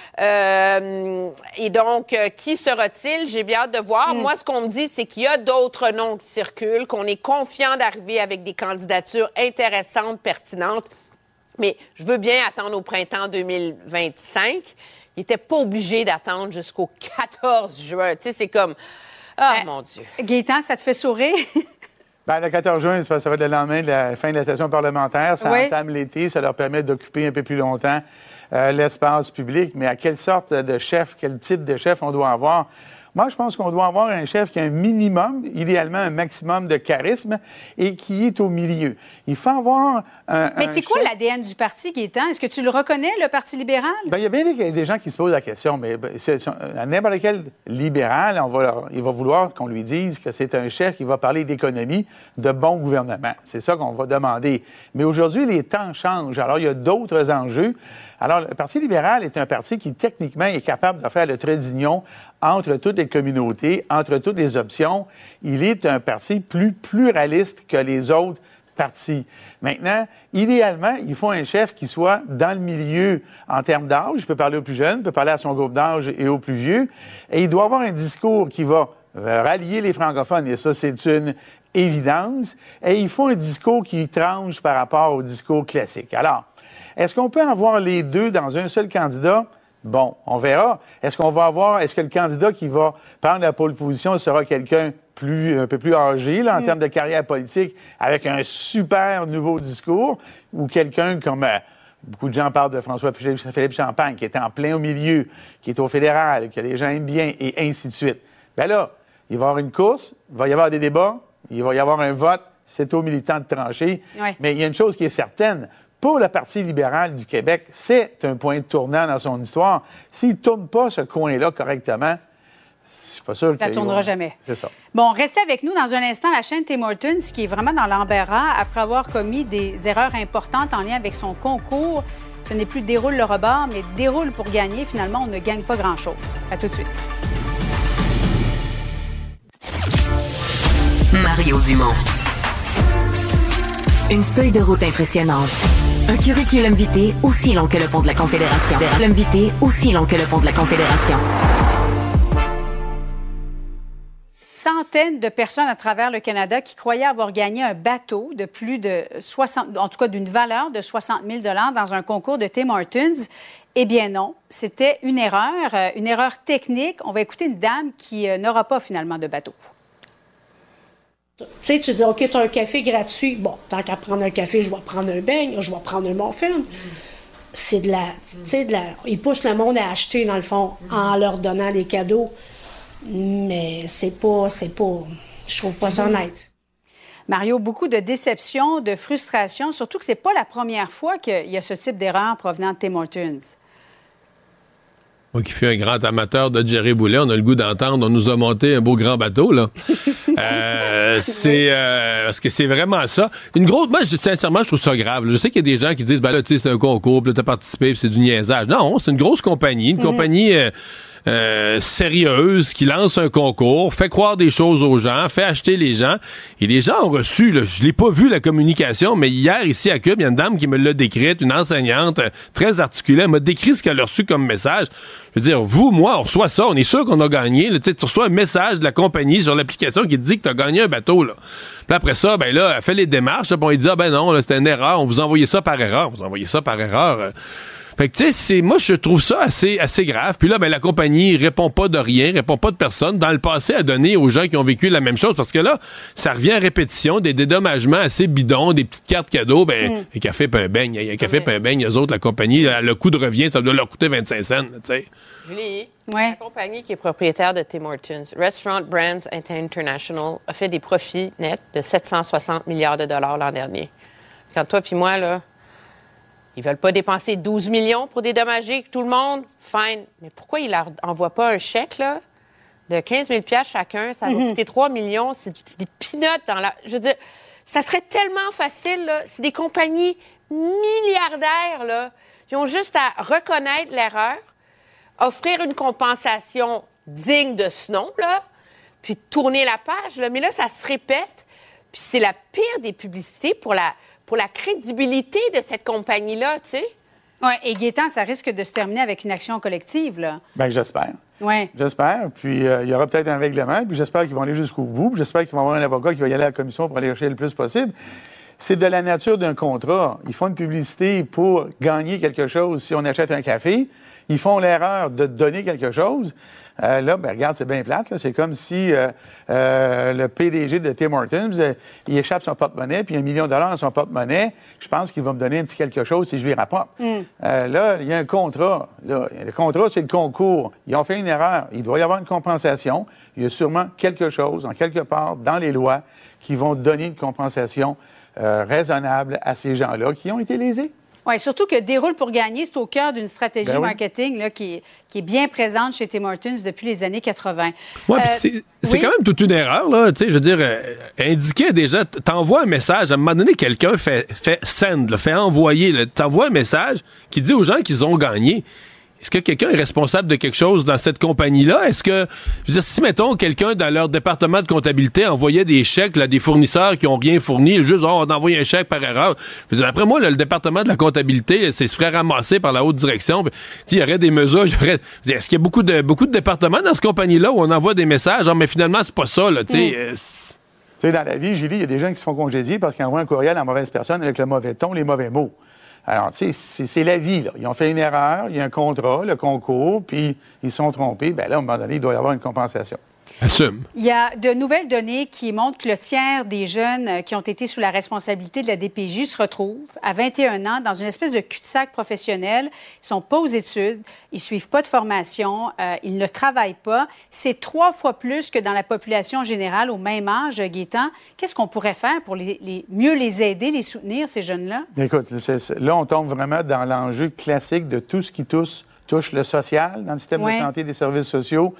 Euh, et donc, euh, qui sera-t-il? J'ai bien hâte de voir. Mm. Moi, ce qu'on me dit, c'est qu'il y a d'autres noms qui circulent, qu'on est confiant d'arriver avec des candidatures intéressantes, pertinentes. Mais je veux bien attendre au printemps deux mille vingt-cinq. Il n'était pas obligé d'attendre jusqu'au quatorze juin. Tu sais, c'est comme... Ah, euh, mon Dieu. Gaétan, ça te fait sourire? Bien, le quatorze juin, ça va être le lendemain de la fin de la session parlementaire. Ça oui. entame l'été. Ça leur permet d'occuper un peu plus longtemps euh, l'espace public. Mais à quelle sorte de chef, quel type de chef on doit avoir? Moi, je pense qu'on doit avoir un chef qui a un minimum, idéalement un maximum de charisme et qui est au milieu. Il faut avoir un Mais un c'est quoi chef... l'A D N du parti, Gaétan? Est-ce que tu le reconnais, le Parti libéral? Bien, il y a bien des, des gens qui se posent la question, mais c'est, à n'importe quel libéral, on va, il va vouloir qu'on lui dise que c'est un chef qui va parler d'économie, de bon gouvernement. C'est ça qu'on va demander. Mais aujourd'hui, les temps changent. Alors, il y a d'autres enjeux. Alors, le Parti libéral est un parti qui, techniquement, est capable de faire le trait d'union entre toutes les communautés, entre toutes les options. Il est un parti plus pluraliste que les autres partis. Maintenant, idéalement, il faut un chef qui soit dans le milieu en termes d'âge. Il peut parler aux plus jeunes, il peut parler à son groupe d'âge et aux plus vieux. Et il doit avoir un discours qui va rallier les francophones. Et ça, c'est une évidence. Et il faut un discours qui tranche par rapport au discours classique. Alors, est-ce qu'on peut avoir les deux dans un seul candidat? Bon, on verra. Est-ce qu'on va avoir, est-ce que le candidat qui va prendre la pole position sera quelqu'un plus, un peu plus âgé, là, en mm. termes de carrière politique, avec un super nouveau discours, ou quelqu'un comme, euh, beaucoup de gens parlent de François-Philippe Champagne, qui est en plein au milieu, qui est au fédéral, que les gens aiment bien, et ainsi de suite. Bien là, il va y avoir une course, il va y avoir des débats, il va y avoir un vote, c'est aux militants de trancher. Ouais. Mais il y a une chose qui est certaine. Pour le Parti libéral du Québec, c'est un point de tournant dans son histoire. S'il ne tourne pas ce coin-là correctement, Je suis pas sûr ça ne tournera vont... jamais. C'est ça. Bon, restez avec nous dans un instant. La chaîne Tim Hortons, qui est vraiment dans l'embarras après avoir commis des erreurs importantes en lien avec son concours. Ce n'est plus déroule le rebord, mais déroule pour gagner. Finalement, on ne gagne pas grand-chose. À tout de suite. Mario Dumont. Une feuille de route impressionnante. Un curriculum vitae aussi long que le pont de la Confédération. Un curriculum vitae aussi long que le pont de la Confédération. Centaines de personnes à travers le Canada qui croyaient avoir gagné un bateau de plus de soixante, en tout cas d'une valeur de soixante mille dollars dans un concours de Tim Hortons. Eh bien non, c'était une erreur, une erreur technique. On va écouter une dame qui n'aura pas finalement de bateau. Tu sais, tu dis, OK, tu as un café gratuit. Bon, tant qu'à prendre un café, je vais prendre un beigne, je vais prendre un muffin. Mm. C'est de la, tu sais, de la... Ils poussent le monde à acheter, dans le fond, mm. en leur donnant des cadeaux. Mais c'est pas, c'est pas... Je trouve pas ça honnête. Mario, beaucoup de déception, de frustration, surtout que c'est pas la première fois qu'il y a ce type d'erreur provenant de Tim Hortons. Moi qui suis un grand amateur de Jerry Boulet, on a le goût d'entendre, on nous a monté un beau grand bateau, là. euh, c'est, euh, parce que c'est vraiment ça. Une grosse, moi, je, sincèrement, je trouve ça grave. Je sais qu'il y a des gens qui disent, ben là, tu sais, c'est un concours, puis là, t'as participé, puis c'est du niaisage. Non, c'est une grosse compagnie, une mm-hmm. compagnie, euh, Euh, sérieuse, qui lance un concours, fait croire des choses aux gens, fait acheter les gens. Et les gens ont reçu, là, je l'ai pas vu la communication, mais hier, ici à Cube, il y a une dame qui me l'a décrite, une enseignante euh, très articulée, elle m'a décrit ce qu'elle a reçu comme message. Je veux dire, vous, moi, on reçoit ça, on est sûr qu'on a gagné. Là, tu reçois un message de la compagnie sur l'application qui te dit que tu as gagné un bateau. Là. Puis après ça, ben là, elle fait les démarches, puis on lui dit, ah ben non, là, c'était une erreur, on vous a envoyé ça par erreur, on vous a envoyé ça par erreur. Euh, Fait que, tu sais, c'est, moi, je trouve ça assez, assez grave. Puis là, ben, la compagnie répond pas de rien, répond pas de personne. Dans le passé, à donner aux gens qui ont vécu la même chose. Parce que là, ça revient à répétition, des dédommagements assez bidons, des petites cartes cadeaux. Ben, mm. un café puis un beigne. Un café puis un beigne, eux autres, la compagnie, le coût de revient, ça doit leur coûter vingt-cinq cents, tu sais. Julie, ouais. la compagnie qui est propriétaire de Tim Hortons, Restaurant Brands International, a fait des profits nets de sept cent soixante milliards de dollars l'an dernier. Quand toi puis moi, là, ils veulent pas dépenser douze millions pour dédommager tout le monde? Fine. Mais pourquoi ils leur envoient pas un chèque, là, de quinze mille dollars chacun? Ça va mm-hmm. coûter trois millions. C'est, c'est des peanuts dans la... Je veux dire, ça serait tellement facile, là. C'est des compagnies milliardaires, là. Ils ont juste à reconnaître l'erreur, offrir une compensation digne de ce nom, là, puis tourner la page, là. Mais là, ça se répète. Puis c'est la pire des publicités pour la... pour la crédibilité de cette compagnie-là, tu sais. Oui, et Gaétan, ça risque de se terminer avec une action collective, là. Bien, j'espère. Oui. J'espère. Puis, euh, il y aura peut-être un règlement, puis j'espère qu'ils vont aller jusqu'au bout, puis j'espère qu'ils vont avoir un avocat qui va y aller à la commission pour aller chercher le plus possible. C'est de la nature d'un contrat. Ils font une publicité pour gagner quelque chose si on achète un café. Ils font l'erreur de donner quelque chose. Euh, là, ben, regarde, c'est bien plate. Là. C'est comme si euh, euh, le P D G de Tim Hortons, euh, il échappe son porte-monnaie, puis un million de dollars dans son porte-monnaie. Je pense qu'il va me donner un petit quelque chose si je lui rapporte. Mm. Euh, là, il y a un contrat. Là, le contrat, c'est le concours. Ils ont fait une erreur. Il doit y avoir une compensation. Il y a sûrement quelque chose, en quelque part, dans les lois, qui vont donner une compensation euh, raisonnable à ces gens-là qui ont été lésés. Oui, surtout que déroule pour gagner, c'est au cœur d'une stratégie ben oui. marketing là, qui, qui est bien présente chez Tim Hortons depuis les années quatre-vingt. Oui, euh, c'est, c'est oui? quand même toute une erreur, là. Tu sais, je veux dire, euh, indiquer déjà, t'envoies un message, à un moment donné, quelqu'un fait, fait send, là, fait envoyer, là, t'envoies un message qui dit aux gens qu'ils ont gagné. Est-ce que quelqu'un est responsable de quelque chose dans cette compagnie-là? Est-ce que, je veux dire, si, mettons, quelqu'un dans leur département de comptabilité envoyait des chèques là, à des fournisseurs qui n'ont rien fourni, juste, oh, on a envoyé un chèque par erreur. Je veux dire, après moi, là, le département de la comptabilité, c'est se ferait ramasser par la haute direction. Il y aurait des mesures, il y aurait... Est-ce qu'il y a beaucoup de, beaucoup de départements dans cette compagnie-là où on envoie des messages? Oh, mais finalement, c'est pas ça, là, tu sais. Mm. Euh... Tu sais, dans la vie, Julie, il y a des gens qui se font congédier parce qu'ils envoient un courriel à la mauvaise personne avec le mauvais ton, les mauvais mots. Alors, tu sais, c'est, c'est la vie, là. Ils ont fait une erreur, il y a un contrat, le concours, puis ils se sont trompés. Bien là, à un moment donné, il doit y avoir une compensation. Assume. Il y a de nouvelles données qui montrent que le tiers des jeunes qui ont été sous la responsabilité de la D P J se retrouvent à vingt et un ans dans une espèce de cul-de-sac professionnel. Ils sont pas aux études, ils suivent pas de formation, euh, ils ne travaillent pas. C'est trois fois plus que dans la population générale au même âge, Gaétan. Qu'est-ce qu'on pourrait faire pour les, les, mieux les aider, les soutenir, ces jeunes-là? Écoute, c'est, c'est, là, on tombe vraiment dans l'enjeu classique de tout ce qui touche, touche le social dans le système ouais. de santé et des services sociaux.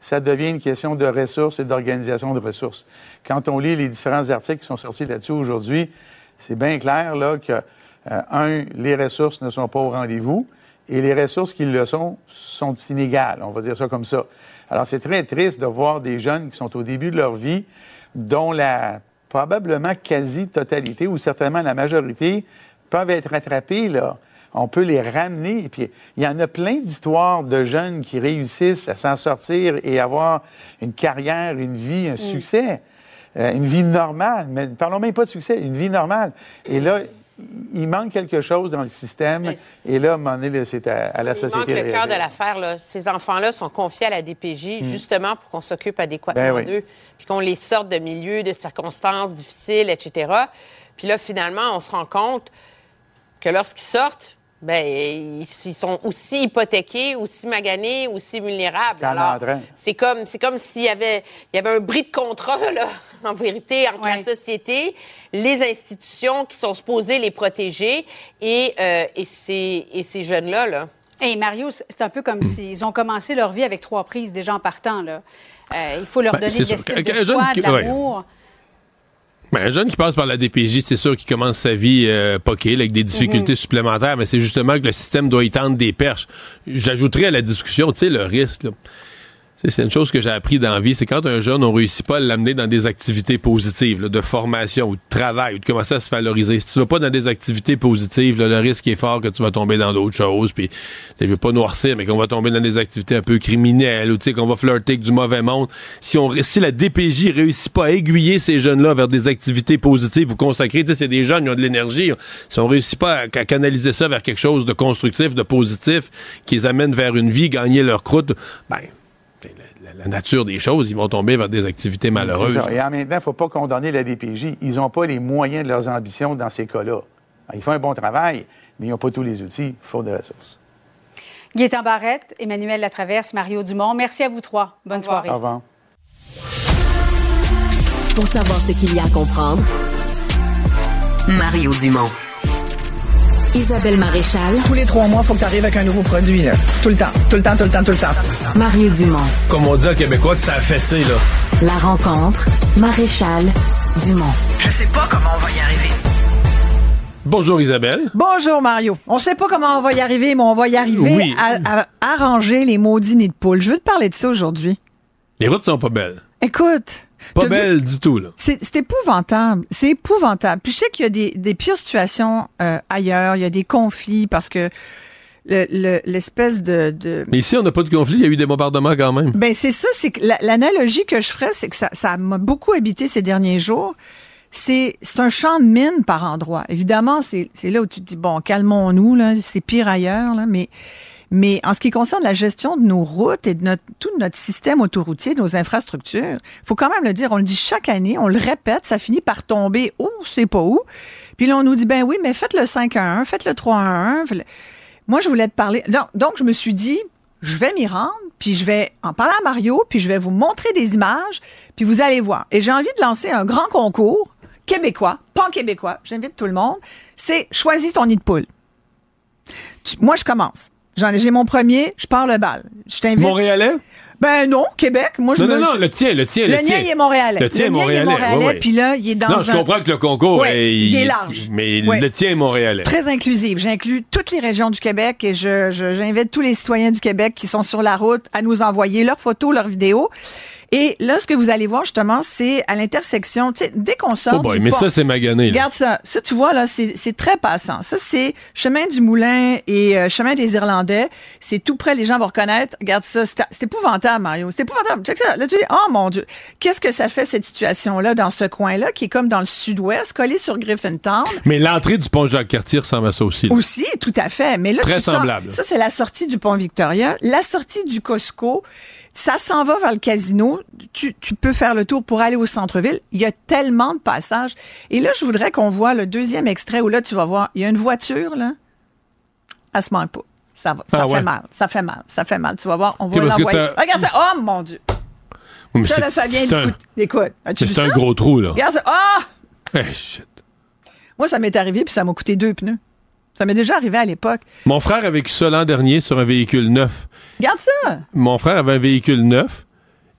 ça devient une question de ressources et d'organisation de ressources. Quand on lit les différents articles qui sont sortis là-dessus aujourd'hui, c'est bien clair là, que, euh, un, les ressources ne sont pas au rendez-vous et les ressources qui le sont sont inégales, on va dire ça comme ça. Alors, c'est très triste de voir des jeunes qui sont au début de leur vie, dont la probablement quasi-totalité ou certainement la majorité peuvent être rattrapés, là. On peut les ramener. Et puis, il y en a plein d'histoires de jeunes qui réussissent à s'en sortir et avoir une carrière, une vie, un mm. succès, euh, une vie normale. Mais parlons même pas de succès, une vie normale. Et là, il manque quelque chose dans le système. Et là, à un moment donné, c'est à, à la il société. Il manque le cœur de l'affaire. Là. Ces enfants-là sont confiés à la D P J mm. justement pour qu'on s'occupe adéquatement ben oui. d'eux, puis qu'on les sorte de milieux, de circonstances difficiles, et cetera. Puis là, finalement, on se rend compte que lorsqu'ils sortent, ben ils sont aussi hypothéqués, aussi maganés, aussi vulnérables. Alors, c'est comme c'est comme s'il y avait il y avait un bris de contrat là, en vérité entre ouais. la société, les institutions qui sont supposées les protéger et euh, et ces et ces jeunes là là. Hey Mario, c'est un peu comme s'ils ont commencé leur vie avec trois prises déjà en partant là. Euh, il faut leur ben, donner de l'estime de soi, de l'amour. Ouais. Ben, un jeune qui passe par la D P J, c'est sûr qu'il commence sa vie euh, poquée, avec des difficultés mm-hmm. supplémentaires, mais c'est justement que le système doit y tendre des perches. J'ajouterais à la discussion, tu sais, le risque, là. C'est une chose que j'ai appris dans la vie, c'est quand un jeune, on réussit pas à l'amener dans des activités positives, là, de formation ou de travail, ou de commencer à se valoriser. Si tu vas pas dans des activités positives, là, le risque est fort que tu vas tomber dans d'autres choses, puis je veux pas noircir, mais qu'on va tomber dans des activités un peu criminelles, ou tu sais, qu'on va flirter avec du mauvais monde. Si on, si la D P J réussit pas à aiguiller ces jeunes-là vers des activités positives ou consacrées, tu sais, c'est des jeunes, ils ont de l'énergie. Si on réussit pas à, à canaliser ça vers quelque chose de constructif, de positif, qui les amène vers une vie, gagner leur croûte, ben, la nature des choses, ils vont tomber vers des activités malheureuses. Et en même temps, il ne faut pas condamner la D P J. Ils n'ont pas les moyens de leurs ambitions dans ces cas-là. Alors, ils font un bon travail, mais ils n'ont pas tous les outils. Il faut des ressources. Gaétan Barrette, Emmanuel Latraverse, Mario Dumont, merci à vous trois. Bonne soirée. Au revoir. Pour savoir ce qu'il y a à comprendre, Mario Dumont. Isabelle Maréchal. Tous les trois mois, il faut que tu arrives avec un nouveau produit, là. Tout le temps, tout le temps, tout le temps, tout le temps. Mario Dumont. Comme on dit en québécois, que ça a fessé, là. La rencontre, Maréchal Dumont. Je sais pas comment on va y arriver. Bonjour Isabelle. Bonjour Mario. On sait pas comment on va y arriver, mais on va y arriver oui. à, à arranger les maudits nids de poules. Je veux te parler de ça aujourd'hui. Les routes sont pas belles. Écoute... Pas belle vu? Du tout, là. C'est, c'est épouvantable. C'est épouvantable. Puis je sais qu'il y a des, des pires situations euh, ailleurs. Il y a des conflits parce que le, le, l'espèce de, de... Mais ici, on n'a pas de conflit. Il y a eu des bombardements quand même. Ben c'est ça. C'est que la, l'analogie que je ferais, c'est que ça, ça m'a beaucoup habité ces derniers jours. C'est, c'est un champ de mine par endroit. Évidemment, c'est, c'est là où tu te dis, bon, calmons-nous, là. C'est pire ailleurs, là. Mais... Mais en ce qui concerne la gestion de nos routes et de notre, tout notre système autoroutier, de nos infrastructures, faut quand même le dire, on le dit chaque année, on le répète, ça finit par tomber, oh, c'est pas où. Puis là, on nous dit, ben oui, mais faites le cinq un un, faites le trois un un. Moi, je voulais te parler. Donc, donc, je me suis dit, je vais m'y rendre, puis je vais en parler à Mario, puis je vais vous montrer des images, puis vous allez voir. Et j'ai envie de lancer un grand concours québécois, pan-québécois, j'invite tout le monde, c'est choisis ton nid de poule. Tu, moi, je commence. J'en ai, j'ai mon premier, je pars le bal. Je t'invite. Montréalais? Ben non, Québec. Moi, je non, me... non, non, le tien, le tien, le, le tien. tien. il est montréalais. Le tien est montréalais. Le mien, il est montréalais, ouais, ouais. Puis là, il est dans non, un... je comprends que le concours, ouais, est, il est large. Mais ouais. le tien est montréalais. Très inclusif. J'inclus toutes les régions du Québec et je, je, j'invite tous les citoyens du Québec qui sont sur la route à nous envoyer leurs photos, leurs vidéos. Et là, ce que vous allez voir, justement, c'est à l'intersection, tu sais, dès qu'on sort oh boy, du mais pont, ça, c'est magané. Là. Regarde ça. Ça, tu vois, là, c'est, c'est très passant. Ça, c'est Chemin du Moulin et euh, Chemin des Irlandais. C'est tout près, les gens vont reconnaître. Regarde ça. C'est, c'est épouvantable, Mario. C'est épouvantable. Check ça. Là, tu dis, oh mon Dieu. Qu'est-ce que ça fait, cette situation-là, dans ce coin-là, qui est comme dans le sud-ouest, collé sur Griffintown? Mais l'entrée du pont Jacques-Cartier ressemble à ça aussi. Là. Aussi, tout à fait. Mais là, très tu semblable. Sors, ça, c'est la sortie du pont Victoria. La sortie du Costco. Ça s'en va vers le casino. Tu, tu peux faire le tour pour aller au centre-ville. Il y a tellement de passages. Et là, je voudrais qu'on voit le deuxième extrait où là, tu vas voir, il y a une voiture, là. Elle se manque pas. Ça va. Ça ah, fait ouais. mal. Ça fait mal. Ça fait mal. Tu vas voir, on va okay, l'envoyer. Regarde ça. Oh, mon Dieu. Oui, ça, là, ça vient du coup. Écoute. C'est un ça? gros trou, là. Regarde ça. Oh! Hey, shit. Moi, ça m'est arrivé puis ça m'a coûté deux pneus. Ça m'est déjà arrivé à l'époque. Mon frère a vécu ça l'an dernier sur un véhicule neuf. Regarde ça! Mon frère avait un véhicule neuf.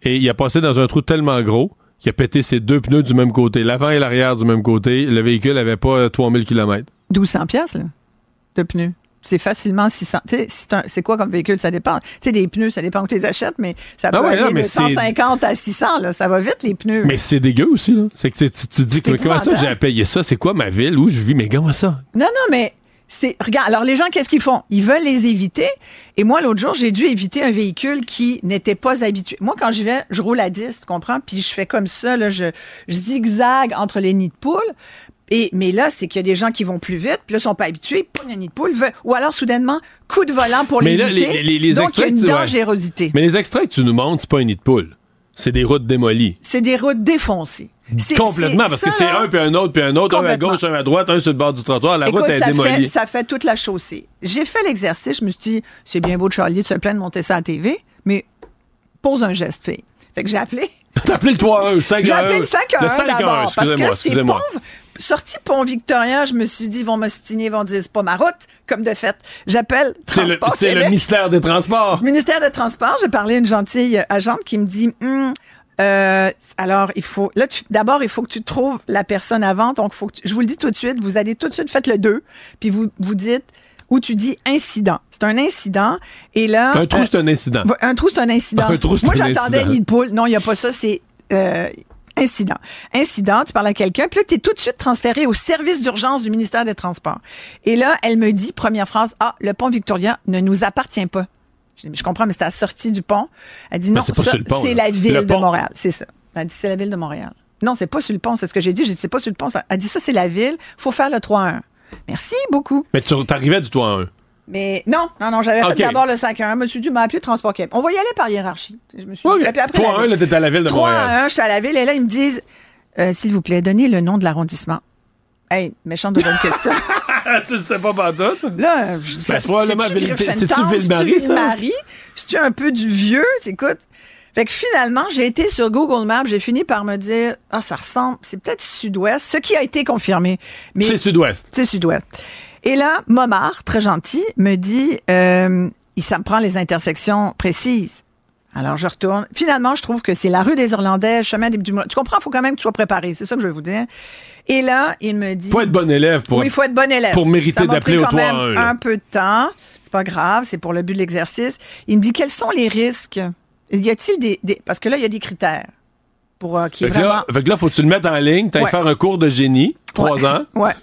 et il a passé dans un trou tellement gros qu'il a pété ses deux pneus du même côté, l'avant et l'arrière du même côté. Le véhicule avait pas trois mille kilomètres. douze cents piastres, là, de pneus. C'est facilement six cents. Tu sais, c'est, un, c'est quoi comme véhicule? Ça dépend. Tu sais, des pneus, ça dépend où tu les achètes, mais ça peut ah ouais, aller non, de cent cinquante c'est... à six cents, là. Ça va vite, les pneus. Mais c'est dégueu aussi, là. C'est que tu, tu, tu dis, c'est comment ça j'ai à payer ça? C'est quoi ma ville? Où je vis? Mais comment ça? Non, non, mais c'est... Regarde, alors les gens, qu'est-ce qu'ils font? Ils veulent les éviter. Et moi, l'autre jour, j'ai dû éviter un véhicule qui n'était pas habitué. Moi, quand j'y vais, je roule à dix, tu comprends? Puis je fais comme ça, là, je, je zigzague entre les nids de poules. Et, mais là, c'est qu'il y a des gens qui vont plus vite, puis là, ils sont pas habitués, pas un nid de poule, veut, ou alors, soudainement, coup de volant pour mais l'éviter. Là, les, les, les donc, il y a une dangerosité. Ouais. Mais les extraits que tu nous montres, c'est pas un nid de poule. C'est des routes démolies. C'est des routes défoncées. C'est, complètement, c'est, parce ça, que c'est un, puis un autre, puis un autre, un à gauche, un à droite, un sur le bord du trottoir. La Écoute, route est ça démolie. Fait, ça fait toute la chaussée. J'ai fait l'exercice, je me suis dit, c'est bien beau de Charlie de se plaindre de monter ça à la T V, mais pose un geste, fille. Fait que j'ai appelé. T'as appelé le trois un, le cinq un. J'ai appelé le cinq un, le cinq un d'abord, parce que c'est pauvre. Sorti Pont-Victorien, je me suis dit, ils vont m'ostiner, ils vont dire, c'est pas ma route, comme de fait. J'appelle Transport C'est le, c'est le ministère des Transports. Le ministère des Transports, j'ai parlé à une gentille agente qui me dit, hum, euh, alors, il faut, là, tu, d'abord, il faut que tu trouves la personne avant, donc faut que tu, je vous le dis tout de suite, vous allez tout de suite, faites le deux, puis vous, vous dites, où tu dis incident. C'est un incident, et là... Un trou, euh, c'est un incident. Un trou, c'est un incident. Un trou, c'est Moi, un j'attendais nid de poule. Non, il n'y a pas ça, c'est... Euh, Incident. Incident, tu parles à quelqu'un, puis là, tu es tout de suite transféré au service d'urgence du ministère des Transports. Et là, elle me dit, première phrase, ah, le pont Victoria ne nous appartient pas. Je dis, mais je comprends, mais c'est à la sortie du pont. Elle dit, non, ben, c'est, ça, pont, c'est la ville le de pont. Montréal. C'est ça. Elle dit, c'est la ville de Montréal. Non, c'est pas sur le pont, c'est ce que j'ai dit. J'ai dit, c'est pas sur le pont. Elle dit, ça, c'est la ville. Faut faire le trois un. Merci beaucoup. Mais tu t'arrivais du trois un. Mais non, non, non, j'avais okay. fait d'abord le cinq un. Je me suis dit, m'a appelé Transport Québec. On va y aller par hiérarchie. Je me suis oui, dit, puis après, trois un, là, t'étais à la ville de Montréal. trois un, j'étais à la ville, et là, ils me disent, euh, s'il vous plaît, donnez le nom de l'arrondissement. Hey, méchante de bonne question. Tu le sais pas, Bantot? Là, je dis, ben, c'est-tu Ville-Marie? C'est-tu Ville-Marie? C'est-tu un peu du vieux? Écoute. Fait que finalement, j'ai été sur Google Maps, j'ai fini par me dire, ah, ça ressemble, c'est peut-être sud-ouest, ce qui a été confirmé. Mais c'est sud-ouest. C'est sud-ouest. Et là, Momar, très gentil, me dit, euh, ça me prend les intersections précises. Alors, je retourne. Finalement, je trouve que c'est la rue des Irlandais, chemin des du... Tu comprends? Il faut quand même que tu sois préparé. C'est ça que je veux vous dire. Et là, il me dit... Faut être bon élève pour... Oui, il faut être bon élève. Pour mériter d'appeler au trois un. Un peu de temps. C'est pas grave. C'est pour le but de l'exercice. Il me dit, quels sont les risques? Y a-t-il des... des... Parce que là, il y a des critères. Pour, euh, qui fait, est que vraiment... là, fait que là, faut que tu le mettes en ligne. T'ailles ouais. faire un cours de génie. Trois ouais. ans. Ouais.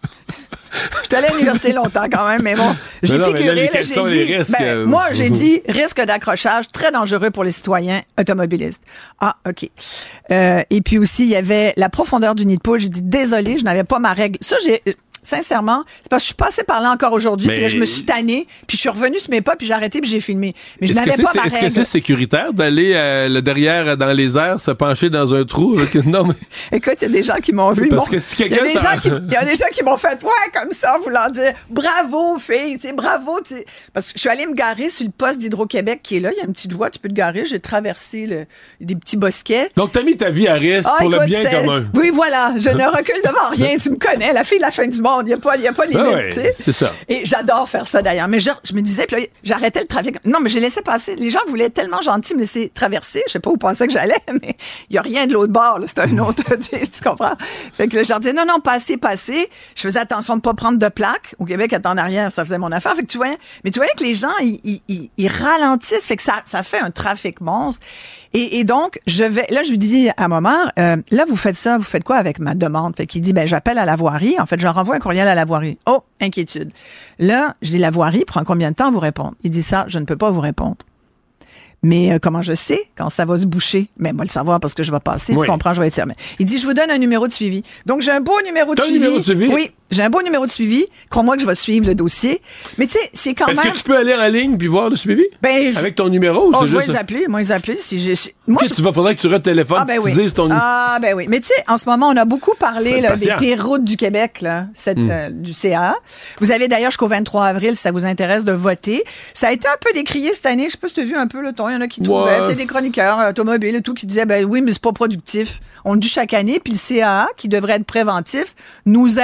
Je suis allée à l'université longtemps quand même, mais bon, j'ai mais non, figuré, mais là, là, j'ai dit, risques, ben, euh... moi, j'ai dit risque d'accrochage très dangereux pour les citoyens automobilistes. Ah, OK. Euh, et puis aussi, il y avait la profondeur du nid de poule. J'ai dit, désolé, je n'avais pas ma règle. Ça, j'ai... Sincèrement, c'est parce que je suis passée par là encore aujourd'hui, mais... puis là, je me suis tannée, puis je suis revenue sur mes pas, puis j'ai arrêté, puis j'ai filmé. Mais je est-ce n'avais pas c'est, ma est-ce règle. Est-ce que c'est sécuritaire d'aller euh, le derrière dans les airs, se pencher dans un trou? Avec... Non, mais... Écoute, il y a des gens qui m'ont vu. Parce que si quelqu'un... Il y a des gens qui, il y a des gens qui m'ont fait, ouais, comme ça, voulant dire, bravo, fille, tu sais, bravo, tu sais. Parce que je suis allée me garer sur le poste d'Hydro-Québec qui est là, il y a une petite voie, tu peux te garer, j'ai traversé le, des petits bosquets. Donc, t'as mis ta vie à risque ah, pour écoute, le bien c'était... commun. Oui, voilà, je ne recule devant rien, tu me connais, la fille de la fin du monde, il n'y a pas, il y a pas Ah ouais, c'est ça. Et j'adore faire ça d'ailleurs. Mais je, je me disais, puis là, j'arrêtais le trafic. Non, mais j'ai laissé passer. Les gens voulaient être tellement gentils me laisser traverser. Je sais pas où pensaient que j'allais, mais il y a rien de l'autre bord. Là. C'est un autre, tu comprends? Fait que là, je leur disais, non, non, passez, passez. Je faisais attention de pas prendre de plaque. Au Québec, à en arrière, ça faisait mon affaire. Fait que tu voyais, mais tu voyais que les gens, ils, ils, ils, ils ralentissent. Fait que ça, ça fait un trafic monstre. Et, et donc, je vais, là, je lui dis à Momar, euh, là, vous faites ça, vous faites quoi avec ma demande? Fait qu'il dit, ben, j'appelle à la voirie. En fait, je renvoie un courriel à la voirie. Oh, inquiétude. Là, je dis, la voirie prend combien de temps à vous répondre? Il dit ça, je ne peux pas vous répondre. Mais euh, comment je sais quand ça va se boucher? Mais moi, le savoir parce que je vais passer, oui. Tu comprends, je vais être fermé. Il dit, je vous donne un numéro de suivi. Donc, j'ai un beau numéro de T'as suivi. un numéro de suivi? Oui, j'ai un beau numéro de suivi. Crois-moi que je vais suivre le dossier. Mais tu sais, c'est quand Est-ce même... Est-ce que tu peux aller en ligne puis voir le suivi? Ben, je... Avec ton numéro? Oh, c'est je vais juste... les appeler. Moi, les appeler. Si j'ai... Moi, okay, je... tu vas, faudrait que tu retéléphones ah, ben tu oui. dises ton numéro. Ah, ben oui. Mais tu sais, en ce moment, on a beaucoup parlé là, des, des routes du Québec, là, cette, mm. euh, du C A A. Vous avez d'ailleurs jusqu'au vingt-trois avril, si ça vous intéresse, de voter. Ça a été un peu décrié cette année. Je sais pas si tu as vu un peu le ton. Il y en a qui trouvaient, tu sais, des chroniqueurs automobiles et tout, qui disaient, ben oui, mais c'est pas productif. On le dit chaque année, puis le C A A, qui devrait être préventif, nous aide pas.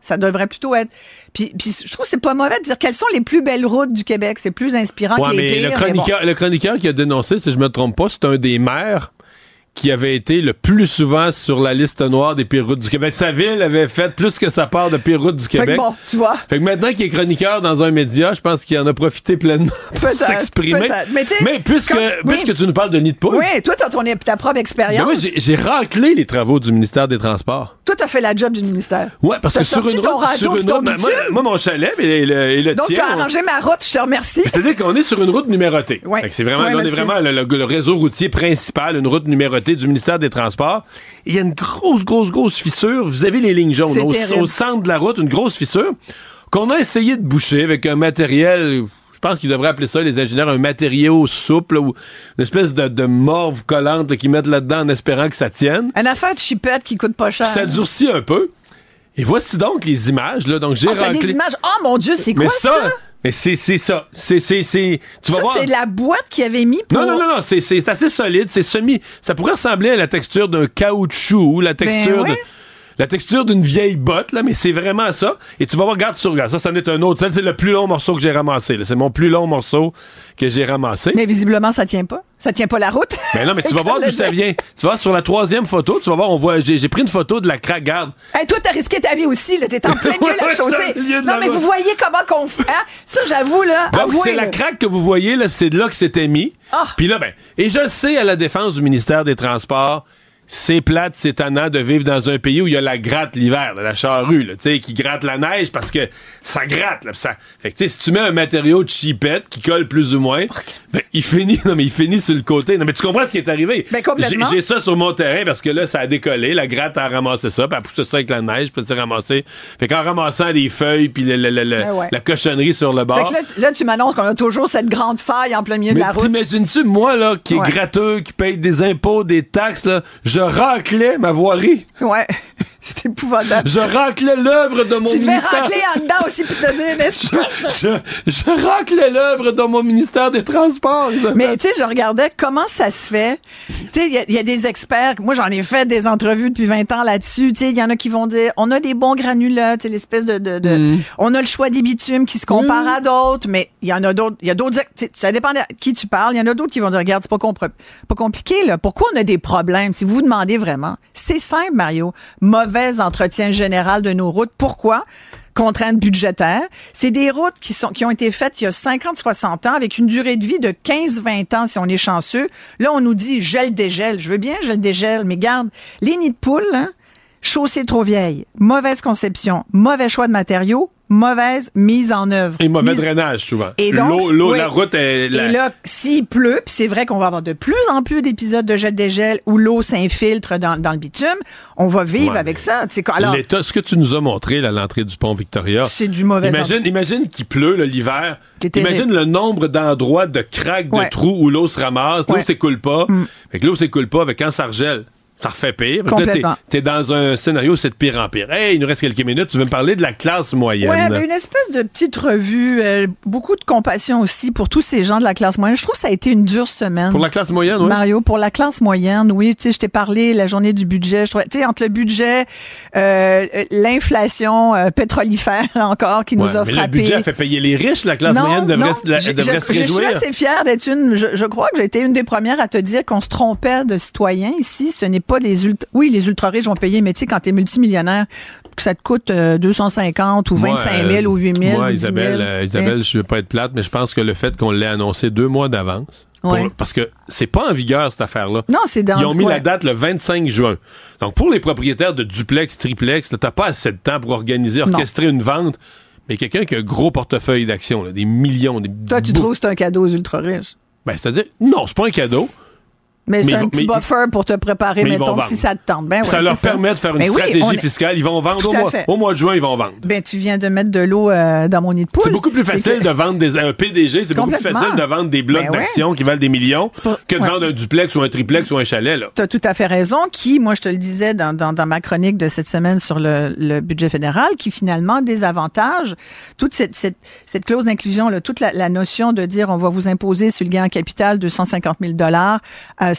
Ça devrait plutôt être... Puis, puis je trouve que c'est pas mauvais de dire quelles sont les plus belles routes du Québec. C'est plus inspirant ouais, que les mais pires. Le chroniqueur, mais bon. le chroniqueur qui a dénoncé, si je me trompe pas, c'est un des maires qui avait été le plus souvent sur la liste noire des pires routes du Québec. Sa ville avait fait plus que sa part de pires routes du Québec. Fait que bon, tu vois. Fait que maintenant qu'il est chroniqueur dans un média, je pense qu'il en a profité pleinement pour s'exprimer. Mais, mais puisque, tu, puisque oui. tu nous parles de nid de poule... Oui, toi, tu as ton, ta propre expérience. Ben oui, j'ai, j'ai raclé les travaux du ministère des Transports. Toi, tu as fait la job du ministère. Oui, parce t'as que sur une route... Sur une route ben, moi, moi, mon chalet et le, et le Donc, tien... Donc, tu as arrangé on... ma route, je te remercie. C'est-à-dire qu'on est sur une route numérotée. Ouais. C'est vraiment, ouais, on est vraiment le, le, le réseau routier principal, une route numérotée du ministère des Transports. Il y a une grosse, grosse, grosse fissure. Vous avez les lignes jaunes au, au centre de la route, une grosse fissure qu'on a essayé de boucher avec un matériel, je pense qu'ils devraient appeler ça, les ingénieurs, un matériau souple ou une espèce de, de morve collante là, qu'ils mettent là-dedans en espérant que ça tienne. Une affaire de chipette qui coûte pas cher. Puis ça durcit un peu. Et voici donc les images. Là. Donc, j'ai oh, t'as raclé... des images. Oh mon Dieu, c'est quoi Mais ça? ça Mais c'est, c'est ça. C'est, c'est, c'est, tu vas ça, voir. c'est la boîte qu'il avait mis pour... Non, non, non, non. C'est, c'est assez solide. C'est semi... Ça pourrait ressembler à la texture d'un caoutchouc, la texture ben ouais. de... La texture d'une vieille botte, là, mais c'est vraiment ça. Et tu vas voir, regarde sur regarde. Ça, ça en est un autre. Ça, c'est le plus long morceau que j'ai ramassé. Là. C'est mon plus long morceau que j'ai ramassé. Mais visiblement, ça tient pas. Ça tient pas la route. Mais non, mais tu vas voir d'où ça vient. Tu vas sur la troisième photo, tu vas voir, on voit, j'ai, j'ai pris une photo de la craque. Garde. Hey, toi, t'as risqué ta vie aussi, là. T'es en plein milieu de la chaussée. Non, la mais route. Vous voyez comment qu'on fait. Hein? Ça, j'avoue, là. Donc, avouez, c'est là. la craque que vous voyez, là. C'est de là que c'était mis. Oh. Puis là, ben, et je sais, à la défense du ministère des Transports, c'est plate, c'est tannant de vivre dans un pays où il y a la gratte l'hiver, là, la charrue, là, tu sais, qui gratte la neige parce que ça gratte, là, ça. Fait que, tu sais, si tu mets un matériau de chipette qui colle plus ou moins, ben, il finit, non, mais il finit sur le côté. Non, mais tu comprends ce qui est arrivé? Ben, complètement. J'ai, j'ai ça sur mon terrain parce que là, ça a décollé, la gratte a ramassé ça, puis elle pousse ça avec la neige, puis c'est ramassé. Fait qu'en ramassant des feuilles, puis le, le, le, le, ben ouais. la cochonnerie sur le bord. Fait que là, là, tu m'annonces qu'on a toujours cette grande faille en plein milieu mais de la route. T'imagines-tu, moi, là, qui est ouais. gratteux, qui paye des impôts, des taxes, là, je raclais ma voirie. Ouais, c'est épouvantable. Je raclais l'œuvre de mon tu ministère. Tu devais racler en dedans aussi pour te dire, mais je, je, je raclais l'œuvre de mon ministère des Transports. Mais tu sais, je regardais comment ça se fait. Tu sais, il y, y a des experts. Moi, j'en ai fait des entrevues depuis vingt ans là-dessus. Tu sais, il y en a qui vont dire, on a des bons granulats, tu sais, l'espèce de, de, de mm. on a le choix des bitumes qui se comparent mm. à d'autres, mais il y en a d'autres. Il y a d'autres. Ça dépend de qui tu parles. Il y en a d'autres qui vont dire, regarde, c'est pas, compre- pas compliqué là. Pourquoi on a des problèmes? Si vous vous demandez vraiment. C'est simple, Mario. Mauvais entretien général de nos routes. Pourquoi? Contraintes budgétaires. C'est des routes qui sont qui ont été faites il y a cinquante soixante ans avec une durée de vie de quinze vingt ans si on est chanceux. Là, on nous dit gel dégel. Je veux bien gel dégel, mais garde, les nids de poules, hein, chaussées trop vieilles, mauvaise conception, mauvais choix de matériaux, mauvaise mise en œuvre. Et mauvais mise... drainage, souvent. Et donc, l'eau, l'eau oui. la route est... La... Et là, s'il pleut, puis c'est vrai qu'on va avoir de plus en plus d'épisodes de jet dégel où l'eau s'infiltre dans, dans le bitume, on va vivre ouais, avec ça. Tu sais, alors, l'état, ce que tu nous as montré là, à l'entrée du pont Victoria, c'est du mauvais imagine, endroit. imagine qu'il pleut là, l'hiver. Imagine le nombre d'endroits de craques, de ouais. trous où l'eau se ramasse. L'eau ouais. s'écoule pas. Mm. Fait que l'eau s'écoule pas, mais quand ça regèle, ça refait pire. Complètement. Là, t'es, t'es dans un scénario, c'est de pire en pire. Hey, il nous reste quelques minutes. Tu veux me parler de la classe moyenne? Oui, ben une espèce de petite revue. Euh, beaucoup de compassion aussi pour tous ces gens de la classe moyenne. Je trouve que ça a été une dure semaine. Pour la classe moyenne, oui. Mario, pour la classe moyenne, oui. Tu sais, je t'ai parlé la journée du budget. Je trouvais, tu sais, entre le budget, euh, l'inflation euh, pétrolifère encore qui ouais, nous a mais frappé. Le budget a fait payer les riches. La classe non, moyenne devrait, non, la, je, devrait je, se réjouir. Je suis assez fière d'être une... Je, je crois que j'ai été une des premières à te dire qu'on se trompait de citoyens ici. Ce n'est pas les ultra... Oui, les ultra-riches vont payer, mais tu sais, quand t'es multimillionnaire, que ça te coûte euh, deux cent cinquante ou vingt-cinq mille ou huit mille. Moi, Isabelle, euh, Isabelle hein? Je veux pas être plate, mais je pense que le fait qu'on l'ait annoncé deux mois d'avance, ouais. pour, parce que c'est pas en vigueur, cette affaire-là. Non, c'est dans... Ils ont mis ouais. la date le vingt-cinq juin. Donc, pour les propriétaires de duplex, triplex, là, t'as pas assez de temps pour organiser, orchestrer non. une vente. Mais quelqu'un qui a un gros portefeuille d'actions, là, des millions, des... Toi, tu trouves que c'est un cadeau aux ultra-riches? Ben, c'est-à-dire, non, c'est pas un cadeau. Mais c'est mais un vont, petit mais, buffer pour te préparer, mettons, si ça te tente. Ben, ouais, ça leur ça. permet de faire une mais stratégie oui, fiscale. Ils vont vendre au mois, au mois de juin, ils vont vendre. Ben, tu viens de mettre de l'eau euh, dans mon nid de poule. C'est beaucoup plus facile que... de vendre des, un P D G, c'est beaucoup plus facile de vendre des blocs ben d'actions ouais. qui valent des millions pas... que de ouais. vendre un duplex ou un triplex ou un chalet. Tu as tout à fait raison. Qui, moi, je te le disais dans, dans, dans ma chronique de cette semaine sur le, le budget fédéral, qui finalement désavantage toute cette, cette, cette clause d'inclusion, là, toute la, la notion de dire on va vous imposer sur le gain en capital deux cent cinquante mille dollars, euh,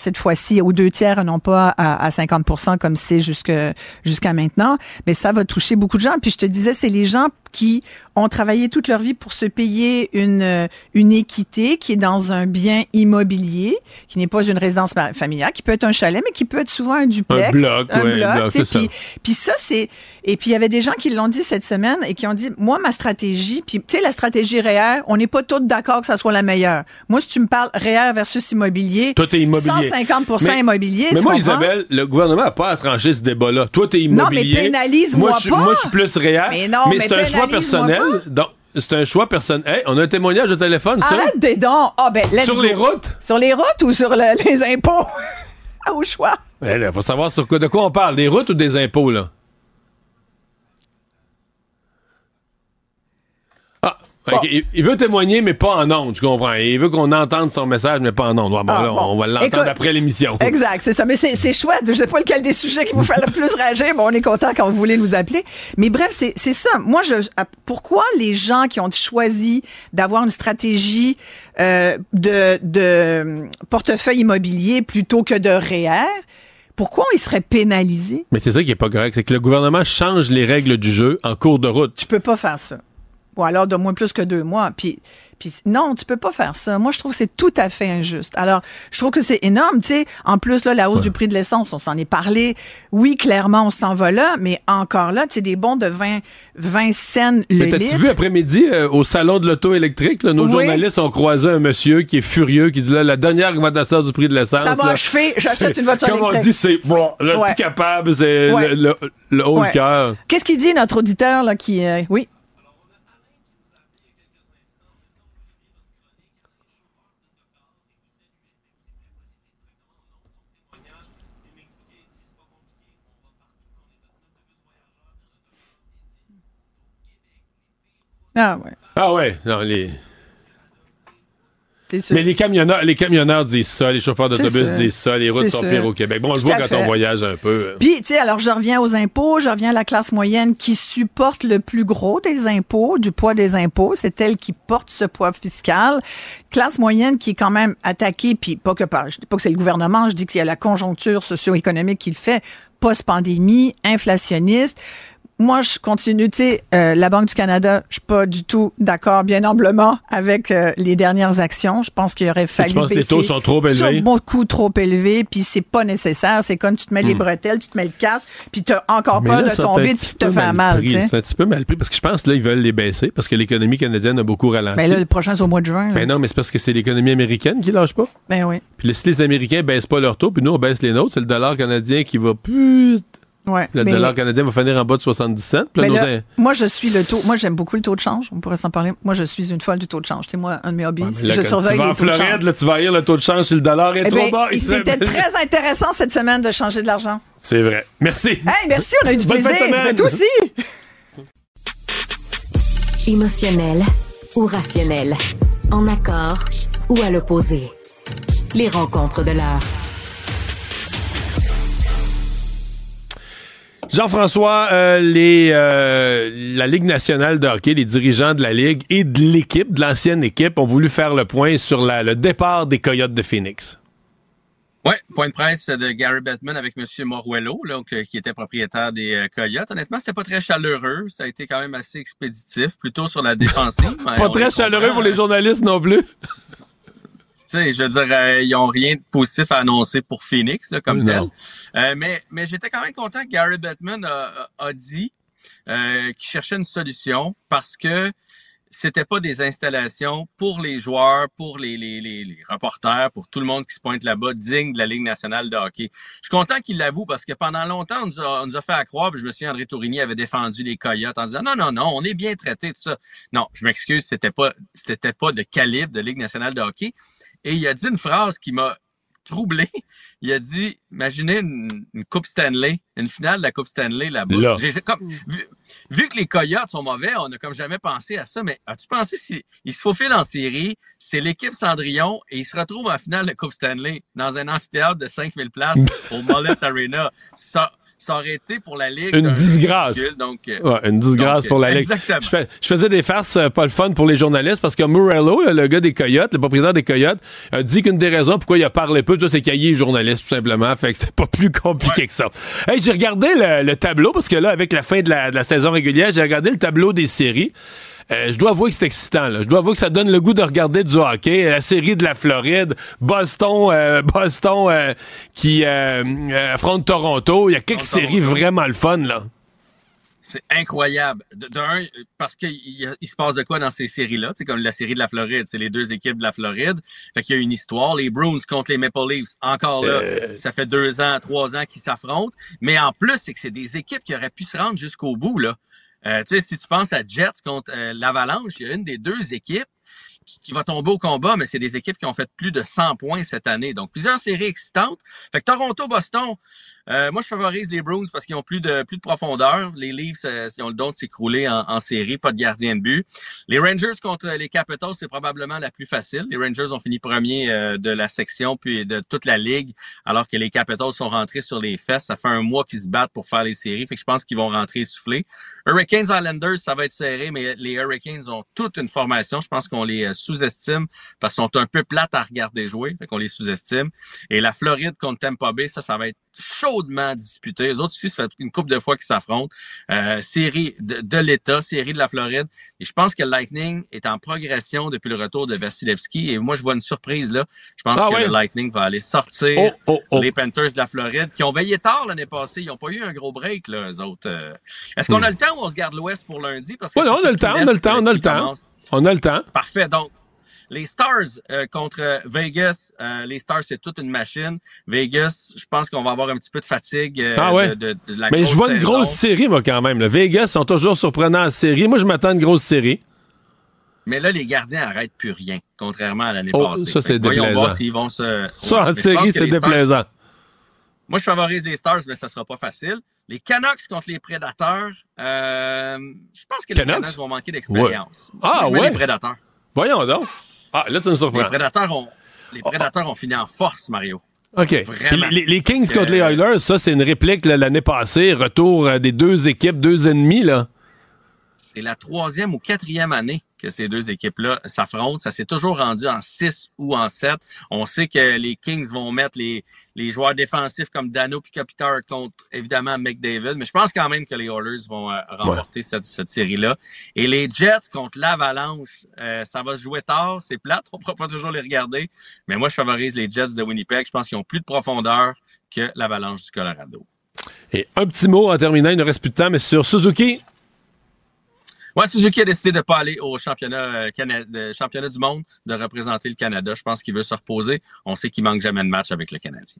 cette fois-ci aux deux tiers et non pas à, à cinquante pour cent comme c'est jusque, jusqu'à maintenant, mais ça va toucher beaucoup de gens. Puis je te disais, c'est les gens qui ont travaillé toute leur vie pour se payer une, une équité qui est dans un bien immobilier, qui n'est pas une résidence familiale, qui peut être un chalet, mais qui peut être souvent un duplex. Un bloc, un ouais, bloc. bloc, c'est puis, ça. puis ça, c'est... Et puis, il y avait des gens qui l'ont dit cette semaine et qui ont dit, moi, ma stratégie, puis tu sais, la stratégie R E R, on n'est pas tous d'accord que ça soit la meilleure. Moi, si tu me parles R E R versus immobilier, toi, t'es immobilier. cent cinquante pour cent mais, immobilier, Mais tu moi, comprends? Isabelle, le gouvernement n'a pas à trancher ce débat-là. Toi, t'es immobilier. Non, mais pénalise-moi moi, je, pas. Moi, je suis plus R E R. Mais non, mais, mais c'est un choix personnel. Donc, c'est un choix personnel. Hey, on a un témoignage de téléphone, ça? Arrête des dons. Ah, ben, let's Sur go. les routes? Sur les routes ou sur le, les impôts? Au choix. Il faut savoir sur quoi, de quoi on parle. Des routes ou des impôts, là? Ah, bon. Okay. Il veut témoigner, mais pas en ondes, tu comprends. Il veut qu'on entende son message, mais pas en ondes. Bon, ah, là, bon. On va l'entendre Écoute, après l'émission. Exact, c'est ça. Mais c'est, c'est chouette. Je sais pas lequel des sujets qui vous fait le plus rager, mais on est content quand vous voulez nous appeler. Mais bref, c'est, c'est ça. Moi, je, pourquoi les gens qui ont choisi d'avoir une stratégie euh, de, de portefeuille immobilier plutôt que de R E R, pourquoi ils seraient pénalisés? Mais c'est ça qui est pas correct. C'est que le gouvernement change les règles du jeu en cours de route. Tu peux pas faire ça. Ou alors de moins plus que deux mois. Puis, puis non, tu peux pas faire ça. Moi, je trouve que c'est tout à fait injuste. Alors, je trouve que c'est énorme, tu sais. En plus, là, la hausse ouais. du prix de l'essence, on s'en est parlé. Oui, clairement, on s'en va là, mais encore là, tu sais, des bons de vingt, vingt cents le mais t'as-tu litre. vu après-midi, euh, au salon de l'auto électrique, là, nos oui. journalistes ont croisé un monsieur qui est furieux, qui dit là, la dernière augmentation du prix de l'essence. Ça va achever, j'achète une voiture comme électrique. Comme on dit, c'est bon, là, ouais. plus capable, c'est ouais. le, le, le haut ouais. le cœur. Qu'est-ce qu'il dit, notre auditeur, là, qui, euh, oui? Ah ouais. Ah ouais, non, les... Mais les camionneurs, les camionneurs disent ça, les chauffeurs d'autobus disent ça, les routes c'est sont sûr. pires au Québec. Bon, on le voit quand fait. on voyage un peu. Puis, tu sais, alors je reviens aux impôts, je reviens à la classe moyenne qui supporte le plus gros des impôts, du poids des impôts. C'est elle qui porte ce poids fiscal. Classe moyenne qui est quand même attaquée, puis pas que par, je dis pas que c'est le gouvernement, je dis qu'il y a la conjoncture socio-économique qui le fait, post-pandémie, inflationniste. Moi, je continue, tu sais, euh, la Banque du Canada, je suis pas du tout d'accord, bien humblement, avec euh, les dernières actions. Je pense qu'il aurait fallu tu penses baisser. Que les taux sont trop élevés? Sont beaucoup trop élevés, puis c'est pas nécessaire. C'est comme tu te mets hmm. les bretelles, tu te mets le casque, puis t'as encore Mais peur là, de tomber et de te faire mal. Pris. C'est un petit peu mal pris, parce que je pense que là, ils veulent les baisser, parce que l'économie canadienne a beaucoup ralenti. Mais là, le prochain, c'est au mois de juin. Là. Ben non, mais c'est parce que c'est l'économie américaine qui lâche pas. Ben oui. Puis si les Américains baissent pas leurs taux, puis nous, on baisse les nôtres, c'est le dollar canadien qui va plus... Ouais, le mais, dollar canadien va finir en bas de soixante-dix cents. Mais là, in... Moi, je suis le taux. Moi, j'aime beaucoup le taux de change. On pourrait s'en parler. Moi, je suis une folle du taux de change. C'est moi, un de mes hobbies. Ouais, là, je surveille les taux Floride, de change. Là, tu vas lire le taux de change si le dollar est eh trop ben, bas. C'était très intéressant cette semaine de changer de l'argent. C'est vrai. Merci. Hey, merci, on a eu du Bonne plaisir. Ben, toi aussi. Émotionnel ou rationnel. En accord ou à l'opposé. Les rencontres de l'heure. Jean-François, euh, les, euh, la Ligue nationale de hockey, les dirigeants de la Ligue et de l'équipe, de l'ancienne équipe, ont voulu faire le point sur la, le départ des Coyotes de Phoenix. Oui, point de presse de Gary Bettman avec M. Moruelo, là, qui était propriétaire des euh, Coyotes. Honnêtement, c'était pas très chaleureux. Ça a été quand même assez expéditif, plutôt sur la défensive. Pas très chaleureux comprend. Pour les journalistes non plus. Tu sais, je veux dire, euh, ils ont rien de positif à annoncer pour Phoenix, là, comme non. tel. Euh, mais, mais j'étais quand même content que Gary Bettman a, a dit euh, qu'il cherchait une solution parce que c'était pas des installations pour les joueurs, pour les, les, les, les reporters, pour tout le monde qui se pointe là-bas, digne de la Ligue nationale de hockey. Je suis content qu'il l'avoue parce que pendant longtemps, on nous a, on nous a fait à croire, puis je me souviens, André Tourigny avait défendu les Coyotes en disant non, non, non, on est bien traité, tout ça. Non, je m'excuse, c'était pas, c'était pas de calibre de Ligue nationale de hockey. Et il a dit une phrase qui m'a troublé. Il a dit, imaginez une, une Coupe Stanley, une finale de la Coupe Stanley là-bas. Là. J'ai, j'ai comme, vu, vu que les Coyotes sont mauvais, on n'a comme jamais pensé à ça, mais as-tu pensé s'ils se faufilent en série, c'est l'équipe Cendrillon et ils se retrouvent en finale de Coupe Stanley dans un amphithéâtre de cinq mille places au Mullet Arena. Ça, ça aurait été pour la Ligue une disgrâce. Ridicule, donc, euh, ouais, une disgrâce donc, pour la Ligue. Exactement. Je, fais, je faisais des farces euh, pas le fun pour les journalistes parce que Morello, le gars des Coyotes, le propriétaire des Coyotes, a dit qu'une des raisons pourquoi il a parlé peu, c'est qu'il est journaliste, tout simplement. Fait que c'est pas plus compliqué ouais. que ça. Hey, j'ai regardé le, le tableau parce que là, avec la fin de la, de la saison régulière, j'ai regardé le tableau des séries. Euh, je dois avouer que c'est excitant. Là. Je dois avouer que ça donne le goût de regarder du hockey. La série de la Floride, Boston, euh, Boston euh, qui euh, euh, affronte Toronto. Il y a quelques Toronto. séries vraiment le fun là. C'est incroyable. De, de un, parce qu'il il, il se passe de quoi dans ces séries-là? C'est comme la série de la Floride, c'est les deux équipes de la Floride. Fait qu'il y a une histoire. Les Bruins contre les Maple Leafs, encore là, euh... ça fait deux ans, trois ans qu'ils s'affrontent. Mais en plus, c'est que c'est des équipes qui auraient pu se rendre jusqu'au bout, là. Euh, tu sais, si tu penses à Jets contre euh, l'Avalanche, il y a une des deux équipes qui, qui va tomber au combat, mais c'est des équipes qui ont fait plus de cent points cette année. Donc, plusieurs séries excitantes. Fait que Toronto-Boston, euh, moi, je favorise les Bruins parce qu'ils ont plus de plus de profondeur. Les Leafs, euh, ils ont le don de s'écrouler en, en série, pas de gardien de but. Les Rangers contre les Capitals, c'est probablement la plus facile. Les Rangers ont fini premier euh, de la section puis de toute la ligue, alors que les Capitals sont rentrés sur les fesses. Ça fait un mois qu'ils se battent pour faire les séries. Fait que je pense qu'ils vont rentrer essoufflés. Hurricanes Islanders, ça va être serré, mais les Hurricanes ont toute une formation. Je pense qu'on les sous-estime parce qu'ils sont un peu plates à regarder jouer. Fait qu'on les sous-estime. Et la Floride contre Tampa Bay, ça, ça va être chaudement disputé. Les autres aussi, ça fait une couple de fois qu'ils s'affrontent. Euh, série de, de l'État, série de la Floride. Et je pense que le Lightning est en progression depuis le retour de Vasilevski. Et moi, je vois une surprise là. Je pense ah, que ouais. le Lightning va aller sortir oh, oh, oh. les Panthers de la Floride, qui ont veillé tard l'année passée. Ils n'ont pas eu un gros break, là, eux autres. Euh, est-ce qu'on hmm. a le temps ou on se garde l'Ouest pour lundi? Parce que ouais, on a le temps, on a le temps, on a le temps. On a le temps. Parfait. Donc, les Stars euh, contre Vegas, euh, les Stars, c'est toute une machine. Vegas, je pense qu'on va avoir un petit peu de fatigue euh, ah ouais. de, de, de la Mais grosse je vois une saison. grosse série, moi, quand même. Là. Vegas sont toujours surprenants en série. Moi, je m'attends à une grosse série. Mais là, les gardiens n'arrêtent plus rien, contrairement à l'année oh, passée. Ça, c'est déplaisant. Voyons voir s'ils vont se... Ça, en série, c'est déplaisant. Stars... Moi, je favorise les Stars, mais ça sera pas facile. Les Canucks contre les Prédateurs, euh, je pense que les Canucks, Canucks vont manquer d'expérience. Ouais. Ah ouais? Les Prédateurs. Voyons donc. Ah, là, tu me surprends. Les Prédateurs ont, les Prédateurs ont fini en force, Mario. OK. Vraiment. Les, les Kings contre euh... les Oilers, ça, c'est une réplique là, l'année passée. Retour des deux équipes, deux ennemis, là. C'est la troisième ou quatrième année que ces deux équipes-là s'affrontent. Ça s'est toujours rendu en six ou en sept. On sait que les Kings vont mettre les, les joueurs défensifs comme Dano et Kopitar contre, évidemment, McDavid. Mais je pense quand même que les Oilers vont euh, remporter ouais. cette, cette série-là. Et les Jets contre l'Avalanche, euh, ça va se jouer tard. C'est plate. On ne pourra pas toujours les regarder. Mais moi, je favorise les Jets de Winnipeg. Je pense qu'ils ont plus de profondeur que l'Avalanche du Colorado. Et un petit mot en terminant. Il ne reste plus de temps, mais sur Suzuki... Ouais, Suzuki a décidé de ne pas aller au championnat, euh, Cana- championnat du monde, de représenter le Canada. Je pense qu'il veut se reposer. On sait qu'il manque jamais de match avec le Canadien.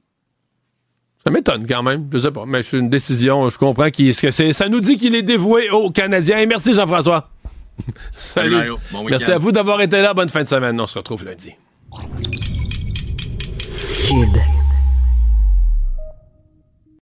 Ça m'étonne quand même. Je sais pas, mais c'est une décision. Je comprends qu'il, ce que c'est. Ça nous dit qu'il est dévoué aux Canadiens. Et merci Jean-François. Salut. Salut Mario. Bon merci à vous d'avoir été là. Bonne fin de semaine. On se retrouve lundi. Cube.